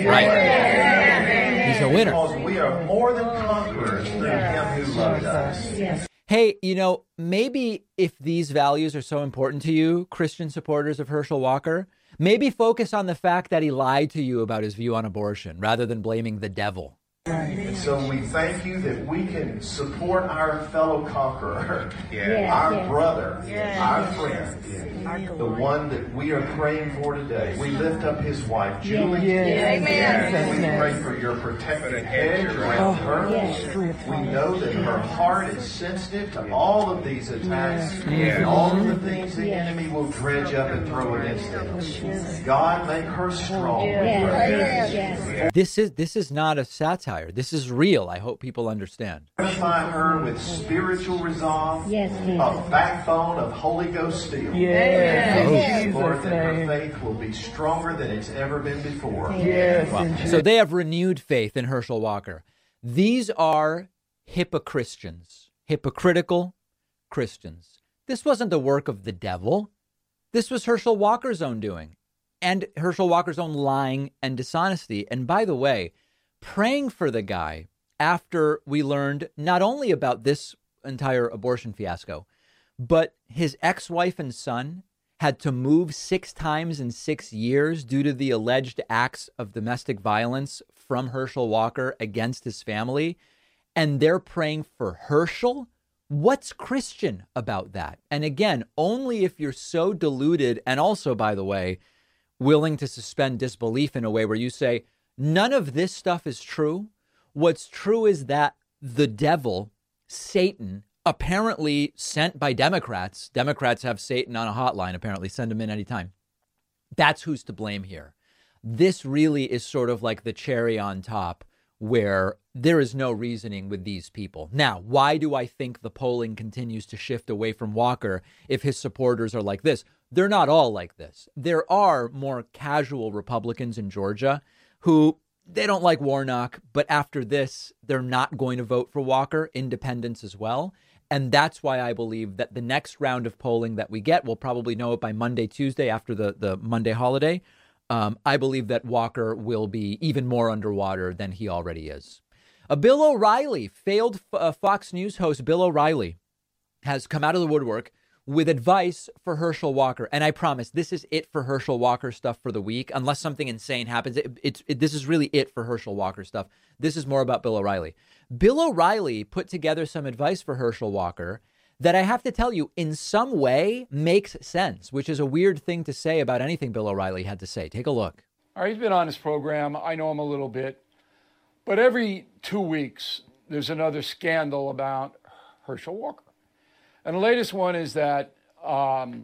Right. He's a winner. Because we are more than conquerors through him who loved us. Hey, you know, maybe if these values are so important to you, Christian supporters of Herschel Walker, maybe focus on the fact that he lied to you about his view on abortion rather than blaming the devil. And so we thank you that we can support our fellow conqueror, yes, our yes. brother, yes. our friend, yes. the one that we are praying for today. We lift up his wife, Julie. Yes. Yes. And we pray for your protective hedge around her. Yes. We know that her heart is sensitive to all of these attacks and all of the things the yes. enemy will dredge up and throw against them. God, make her strong. Yes. Yes. This is this is not a satire. This is real. I hope people understand. Fortify her with spiritual resolve, yes, a backbone of Holy Ghost steel. Yes. Yes. Lord, that her faith will be stronger than it's ever been before. Yes. Wow. So they have renewed faith in Herschel Walker. These are hypocristians, hypocritical Christians. This wasn't the work of the devil. This was Herschel Walker's own doing, and Herschel Walker's own lying and dishonesty. And by the way, praying for the guy after we learned not only about this entire abortion fiasco, but his ex-wife and son had to move six times in six years due to the alleged acts of domestic violence from Herschel Walker against his family. And they're praying for Herschel. What's Christian about that? And again, only if you're so deluded and also, by the way, willing to suspend disbelief in a way where you say, none of this stuff is true. What's true is that the devil, Satan, apparently sent by Democrats. Democrats have Satan on a hotline, apparently. Send him in anytime. That's who's to blame here. This really is sort of like the cherry on top where there is no reasoning with these people. Now, why do I think the polling continues to shift away from Walker if his supporters are like this? They're not all like this. There are more casual Republicans in Georgia who they don't like Warnock, but after this, they're not going to vote for Walker, independents as well. And that's why I believe that the next round of polling that we get, we'll probably know it by Monday, Tuesday after the, the Monday holiday. Um, I believe that Walker will be even more underwater than he already is. Uh, Bill O'Reilly, failed uh, Fox News host Bill O'Reilly, has come out of the woodwork with advice for Herschel Walker. And I promise this is it for Herschel Walker stuff for the week, unless something insane happens. It, it, it, this is really it for Herschel Walker stuff. This is more about Bill O'Reilly. Bill O'Reilly put together some advice for Herschel Walker that I have to tell you in some way makes sense, which is a weird thing to say about anything Bill O'Reilly had to say. Take a look. All right, he's been on this program. I know him a little bit. But every two weeks, there's another scandal about Herschel Walker. And the latest one is that um,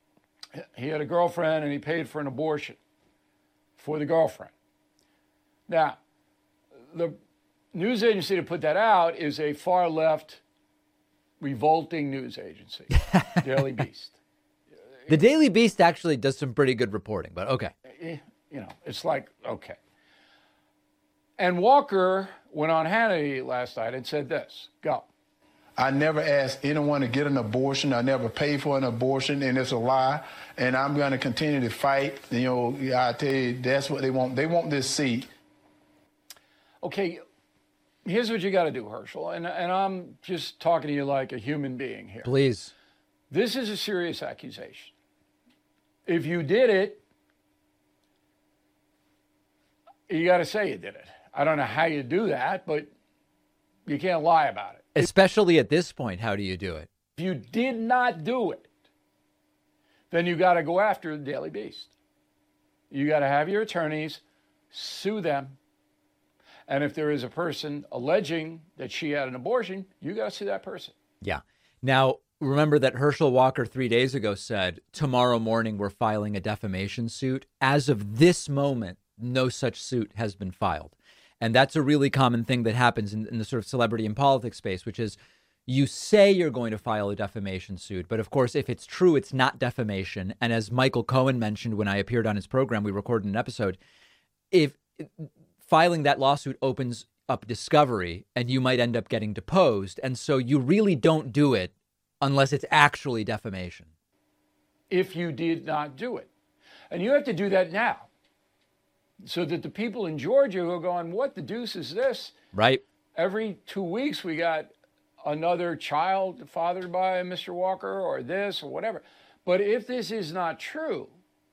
he had a girlfriend and he paid for an abortion for the girlfriend. Now, the news agency that put that out is a far left, revolting news agency, Daily Beast. The Daily Beast actually does some pretty good reporting, but okay. You know, it's like, okay. And Walker went on Hannity last night and said this, go. I never asked anyone to get an abortion. I never paid for an abortion, and it's a lie. And I'm going to continue to fight. You know, I tell you, that's what they want. They want this seat. Okay, here's what you got to do, Herschel. And, and I'm just talking to you like a human being here. Please. This is a serious accusation. If you did it, you got to say you did it. I don't know how you do that, but you can't lie about it. Especially at this point, how do you do it? If you did not do it, then you got to go after the Daily Beast. You got to have your attorneys sue them. And if there is a person alleging that she had an abortion, you got to sue that person. Yeah. Now, remember that Herschel Walker three days ago said, tomorrow morning we're filing a defamation suit. As of this moment, no such suit has been filed. And that's a really common thing that happens in, in the sort of celebrity and politics space, which is you say you're going to file a defamation suit. But of course, if it's true, it's not defamation. And as Michael Cohen mentioned when I appeared on his program, we recorded an episode, if filing that lawsuit opens up discovery and you might end up getting deposed. And so you really don't do it unless it's actually defamation. If you did not do it. And you have to do that now. So that the people in Georgia who are going, what the deuce is this? Right. Every two weeks we got another child fathered by Mister Walker or this or whatever. But if this is not true,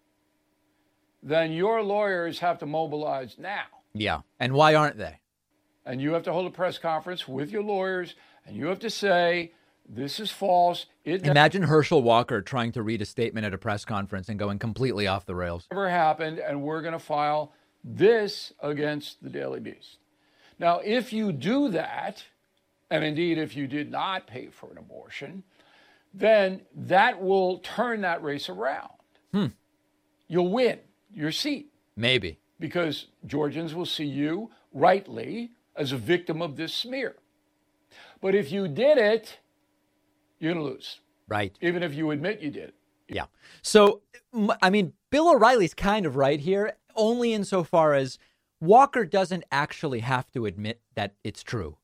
then your lawyers have to mobilize now. Yeah. And why aren't they? And you have to hold a press conference with your lawyers and you have to say, this is false. It Imagine Herschel Walker trying to read a statement at a press conference and going completely off the rails. Never happened, and we're going to file this against the Daily Beast. Now, if you do that, and indeed if you did not pay for an abortion, then that will turn that race around. Hmm. You'll win your seat. Maybe. Because Georgians will see you, rightly, as a victim of this smear. But if you did it, you're going to lose. Right. Even if you admit you did it. Yeah. So, I mean, Bill O'Reilly's kind of right here, only insofar as Walker doesn't actually have to admit that it's true.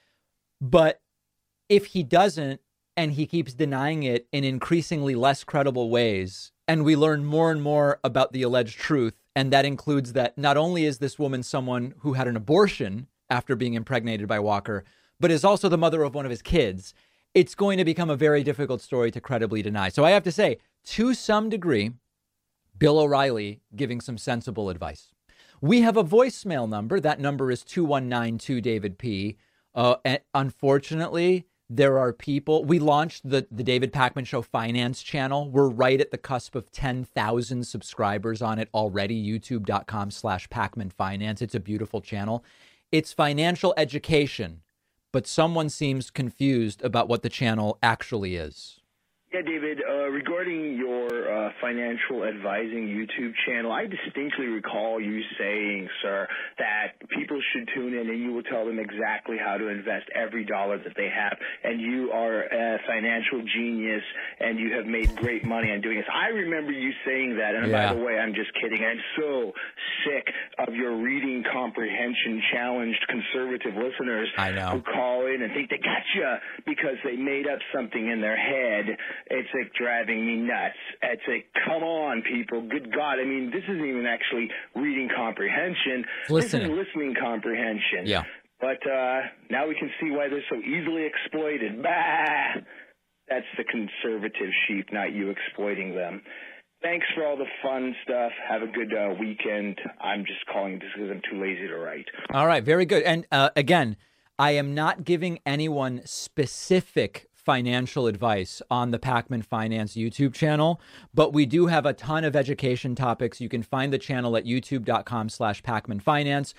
But if he doesn't, and he keeps denying it in increasingly less credible ways, and we learn more and more about the alleged truth, and that includes that not only is this woman someone who had an abortion after being impregnated by Walker, but is also the mother of one of his kids, it's going to become a very difficult story to credibly deny. So I have to say, to some degree, Bill O'Reilly giving some sensible advice. We have a voicemail number. That number is two one nine two David P. Uh, and unfortunately, there are people. We launched the, the David Pakman Show Finance channel. We're right at the cusp of ten thousand subscribers on it already. YouTube.com slash Pakman Finance. It's a beautiful channel. It's financial education. But someone seems confused about what the channel actually is. Yeah, David, uh, regarding your uh, financial advising YouTube channel, I distinctly recall you saying, sir, that people should tune in and you will tell them exactly how to invest every dollar that they have. And you are a financial genius and you have made great money on doing this. I remember you saying that. And Yeah. by the way, I'm just kidding. I'm so sick of your reading comprehension challenged conservative listeners I know. who call in and think they got you because they made up something in their head. It's like driving me nuts. It's like, come on, people. Good God. I mean, this isn't even actually reading comprehension. Listening. This is listening comprehension. Yeah. But uh, now we can see why they're so easily exploited. Bah! That's the conservative sheep, not you exploiting them. Thanks for all the fun stuff. Have a good uh, weekend. I'm just calling just because I'm too lazy to write. All right. Very good. And uh, again, I am not giving anyone specific financial advice on the Pakman Finance YouTube channel, but we do have a ton of education topics. You can find the channel at youtube.com slash Pakman Finance.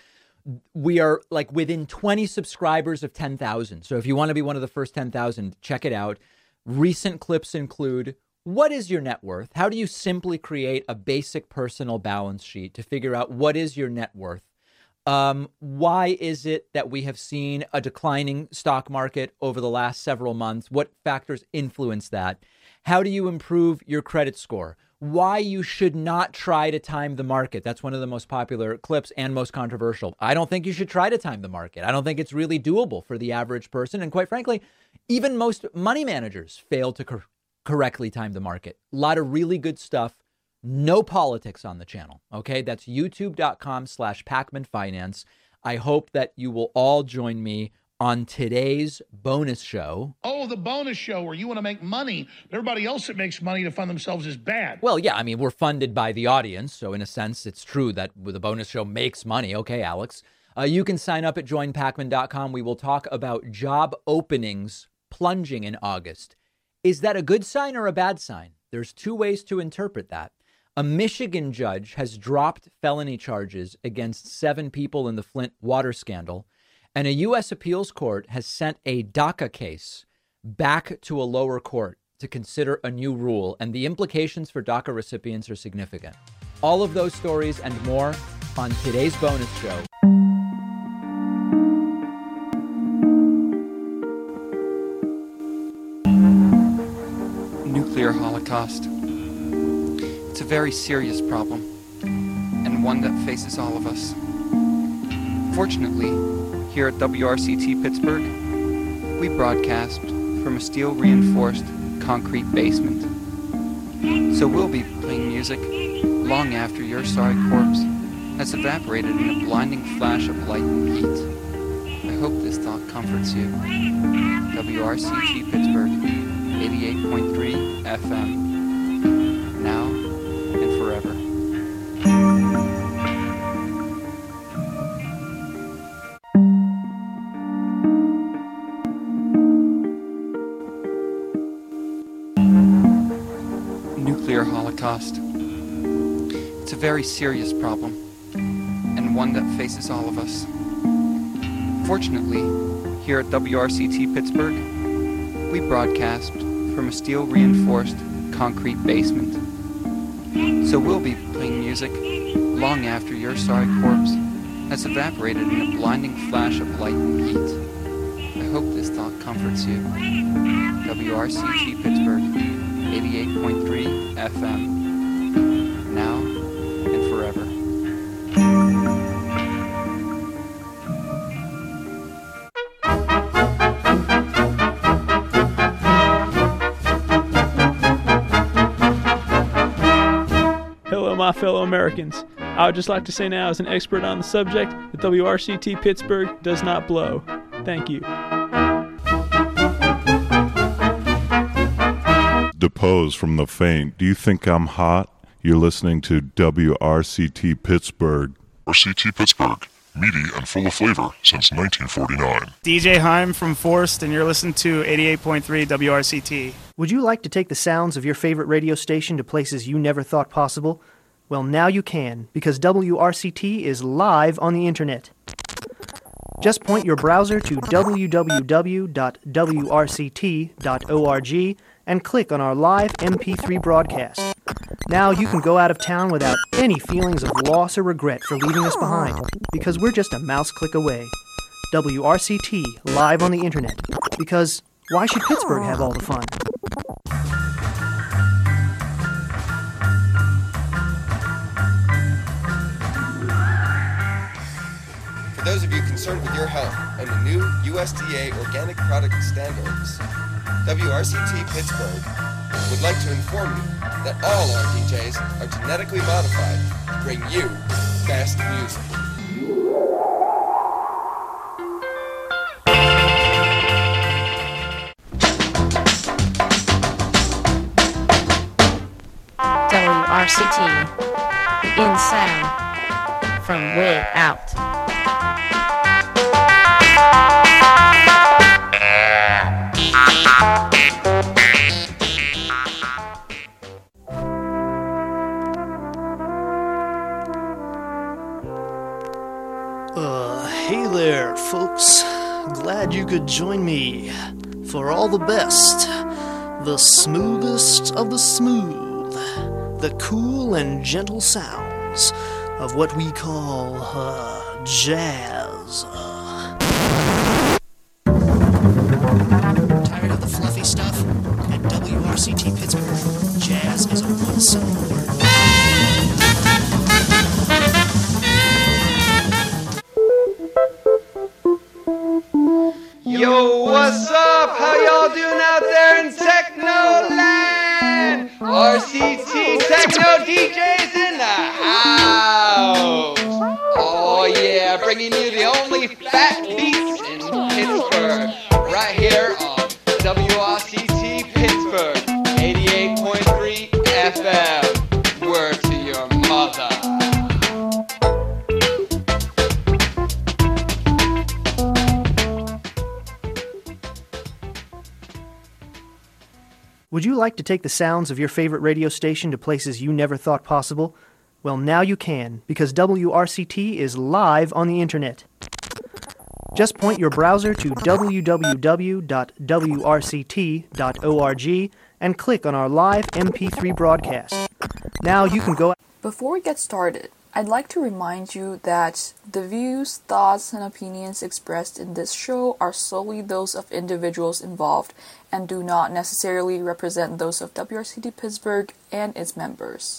We are like within twenty subscribers of ten thousand. So if you want to be one of the first ten thousand, check it out. Recent clips include, what is your net worth? How do you simply create a basic personal balance sheet to figure out what is your net worth? Um, why is it that we have seen a declining stock market over the last several months? What factors influence that? How do you improve your credit score? Why you should not try to time the market. That's one of the most popular clips and most controversial. I don't think you should try to time the market. I don't think it's really doable for the average person. And quite frankly, even most money managers fail to cor- correctly time the market. A lot of really good stuff. No politics on the channel. Okay, that's youtube.com slash Pakman Finance. I hope that you will all join me on today's bonus show. Oh, the bonus show where you want to make money, but everybody else that makes money to fund themselves is bad. Well, yeah, I mean, we're funded by the audience. So in a sense, it's true that the bonus show makes money. Okay, Alex. Uh, you can sign up at join pakman dot com. We will talk about job openings plunging in August. Is that a good sign or a bad sign? There's two ways to interpret that. A Michigan judge has dropped felony charges against seven people in the Flint water scandal, and a U S appeals court has sent a DACA case back to a lower court to consider a new rule, and the implications for DACA recipients are significant. All of those stories and more on today's bonus show. Nuclear holocaust. It's a very serious problem, and one that faces all of us. Fortunately, here at W R C T Pittsburgh, we broadcast from a steel-reinforced concrete basement. So we'll be playing music long after your sorry corpse has evaporated in a blinding flash of light and heat. I hope this thought comforts you. W R C T Pittsburgh, eighty-eight point three F M, now and forever. Nuclear holocaust. It's a very serious problem, and one that faces all of us. Fortunately, here at W R C T Pittsburgh, we broadcast from a steel-reinforced concrete basement. So we'll be playing music long after your sorry corpse has evaporated in a blinding flash of light and heat. I hope this thought comforts you. W R C T Pittsburgh, eighty-eight point three F M, now and forever. Hello, my fellow Americans. I would just like to say now, as an expert on the subject, that W R C T Pittsburgh does not blow. Thank you. Depose from the faint. Do you think I'm hot? You're listening to W R C T Pittsburgh. W R C T Pittsburgh, meaty and full of flavor since nineteen forty-nine. D J Heim from Forst, and you're listening to eighty-eight point three W R C T. Would you like to take the sounds of your favorite radio station to places you never thought possible? Well, now you can, because W R C T is live on the internet. Just point your browser to w w w dot w r c t dot org and click on our live M P three broadcast. Now you can go out of town without any feelings of loss or regret for leaving us behind, because we're just a mouse click away. W R C T, live on the internet, because why should Pittsburgh have all the fun? For those of you concerned with your health and the new U S D A organic product standards, W R C T Pittsburgh would like to inform you that all our D Js are genetically modified to bring you best music. W R C T, the in sound from way out. Uh, hey there, folks. Glad you could join me for all the best, the smoothest of the smooth, the cool and gentle sounds of what we call, uh, jazz. Tired of the fluffy stuff? At W R C T Pittsburgh, jazz is a one-syllable word. Yo, what's up? How y'all doing out there in Techno Land? R C T Techno D Js in the house. Oh yeah, bringing you the only fat beats in Pittsburgh. Right here on W R C T Pittsburgh, eighty-eight point three F M. Word to your mother. Would you like to take the sounds of your favorite radio station to places you never thought possible? Well, now you can, because W R C T is live on the internet. Just point your browser to w w w dot w r c t dot org and click on our live M P three broadcast. Now you can go... Before we get started, I'd like to remind you that the views, thoughts, and opinions expressed in this show are solely those of individuals involved and do not necessarily represent those of W R C T Pittsburgh and its members.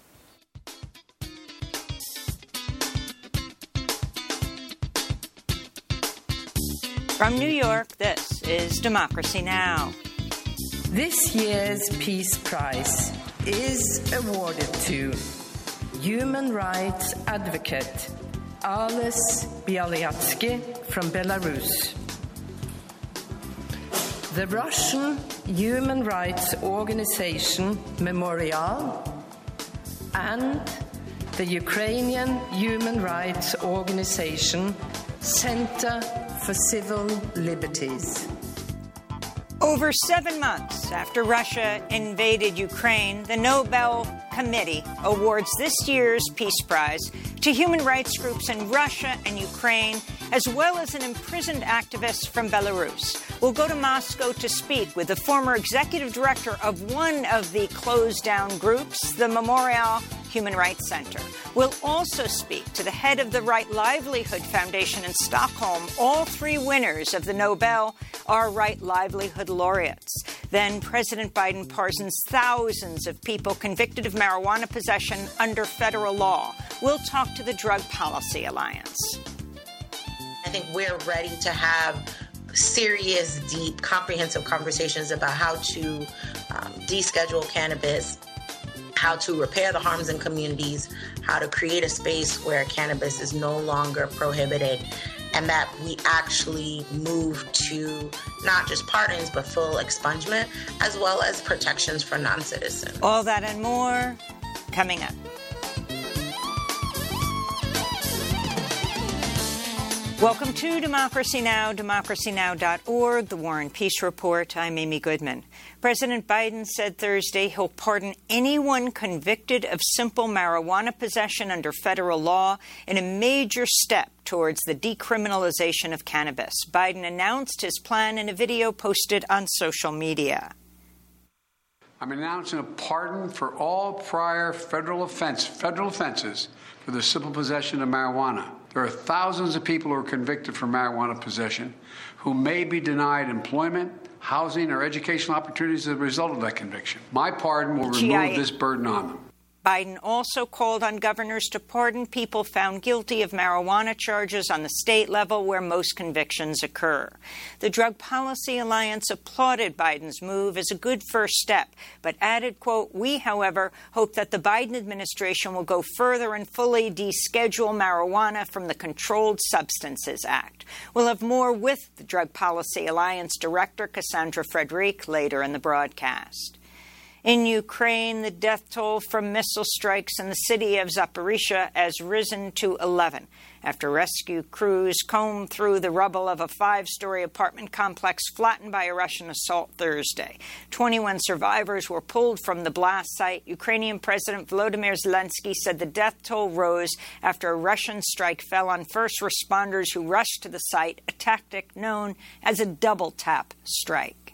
From New York, this is Democracy Now! This year's Peace Prize is awarded to human rights advocate Ales Bialyatsky from Belarus. The Russian human rights organization Memorial and the Ukrainian human rights organization Center for Civil Liberties. Over seven months after Russia invaded Ukraine, the Nobel Committee awards this year's Peace Prize to human rights groups in Russia and Ukraine, as well as an imprisoned activist from Belarus. We'll go to Moscow to speak with the former executive director of one of the closed-down groups, the Memorial Human Rights Center. We'll also speak to the head of the Right Livelihood Foundation in Stockholm. All three winners of the Nobel are Right Livelihood laureates. Then President Biden pardons thousands of people convicted of marijuana possession under federal law. We'll talk to the Drug Policy Alliance. I think we're ready to have serious, deep, comprehensive conversations about how to um, deschedule cannabis, how to repair the harms in communities, how to create a space where cannabis is no longer prohibited, and that we actually move to not just pardons, but full expungement, as well as protections for non-citizens. All that and more coming up. Welcome to Democracy Now!, democracy now dot org, the War and Peace Report. I'm Amy Goodman. President Biden said Thursday he'll pardon anyone convicted of simple marijuana possession under federal law in a major step towards the decriminalization of cannabis. Biden announced his plan in a video posted on social media. I'm announcing a pardon for all prior federal offense, federal offenses for the simple possession of marijuana. There are thousands of people who are convicted for marijuana possession who may be denied employment, housing, or educational opportunities as a result of that conviction. My pardon will remove this burden on them. Biden also called on governors to pardon people found guilty of marijuana charges on the state level where most convictions occur. The Drug Policy Alliance applauded Biden's move as a good first step, but added, quote, "We, however, hope that the Biden administration will go further and fully deschedule marijuana from the Controlled Substances Act." We'll have more with the Drug Policy Alliance Director, Cassandra Frederick, later in the broadcast. In Ukraine, the death toll from missile strikes in the city of Zaporizhzhia has risen to eleven after rescue crews combed through the rubble of a five-story apartment complex flattened by a Russian assault Thursday. twenty-one survivors were pulled from the blast site. Ukrainian President Volodymyr Zelensky said the death toll rose after a Russian strike fell on first responders who rushed to the site, a tactic known as a double-tap strike.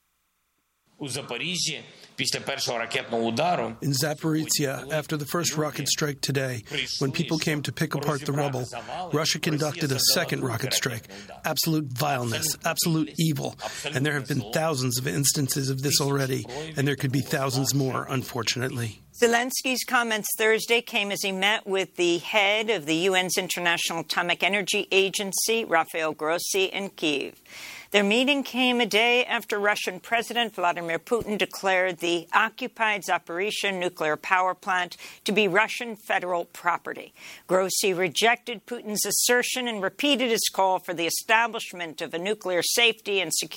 У Запоріжжі після першого ракетного удару. In Zaporizhzhia, after the first rocket strike today, when people came to pick apart the rubble, Russia conducted a second rocket strike. Absolute vileness, absolute evil. And there have been thousands of instances of this already, and there could be thousands more, unfortunately. Zelensky's comments Thursday came as he met with the head of the U N's International Atomic Energy Agency, Rafael Grossi, in Kyiv. Their meeting came a day after Russian President Vladimir Putin declared the occupied Zaporizhzhia nuclear power plant to be Russian federal property. Grossi rejected Putin's assertion and repeated his call for the establishment of a nuclear safety and security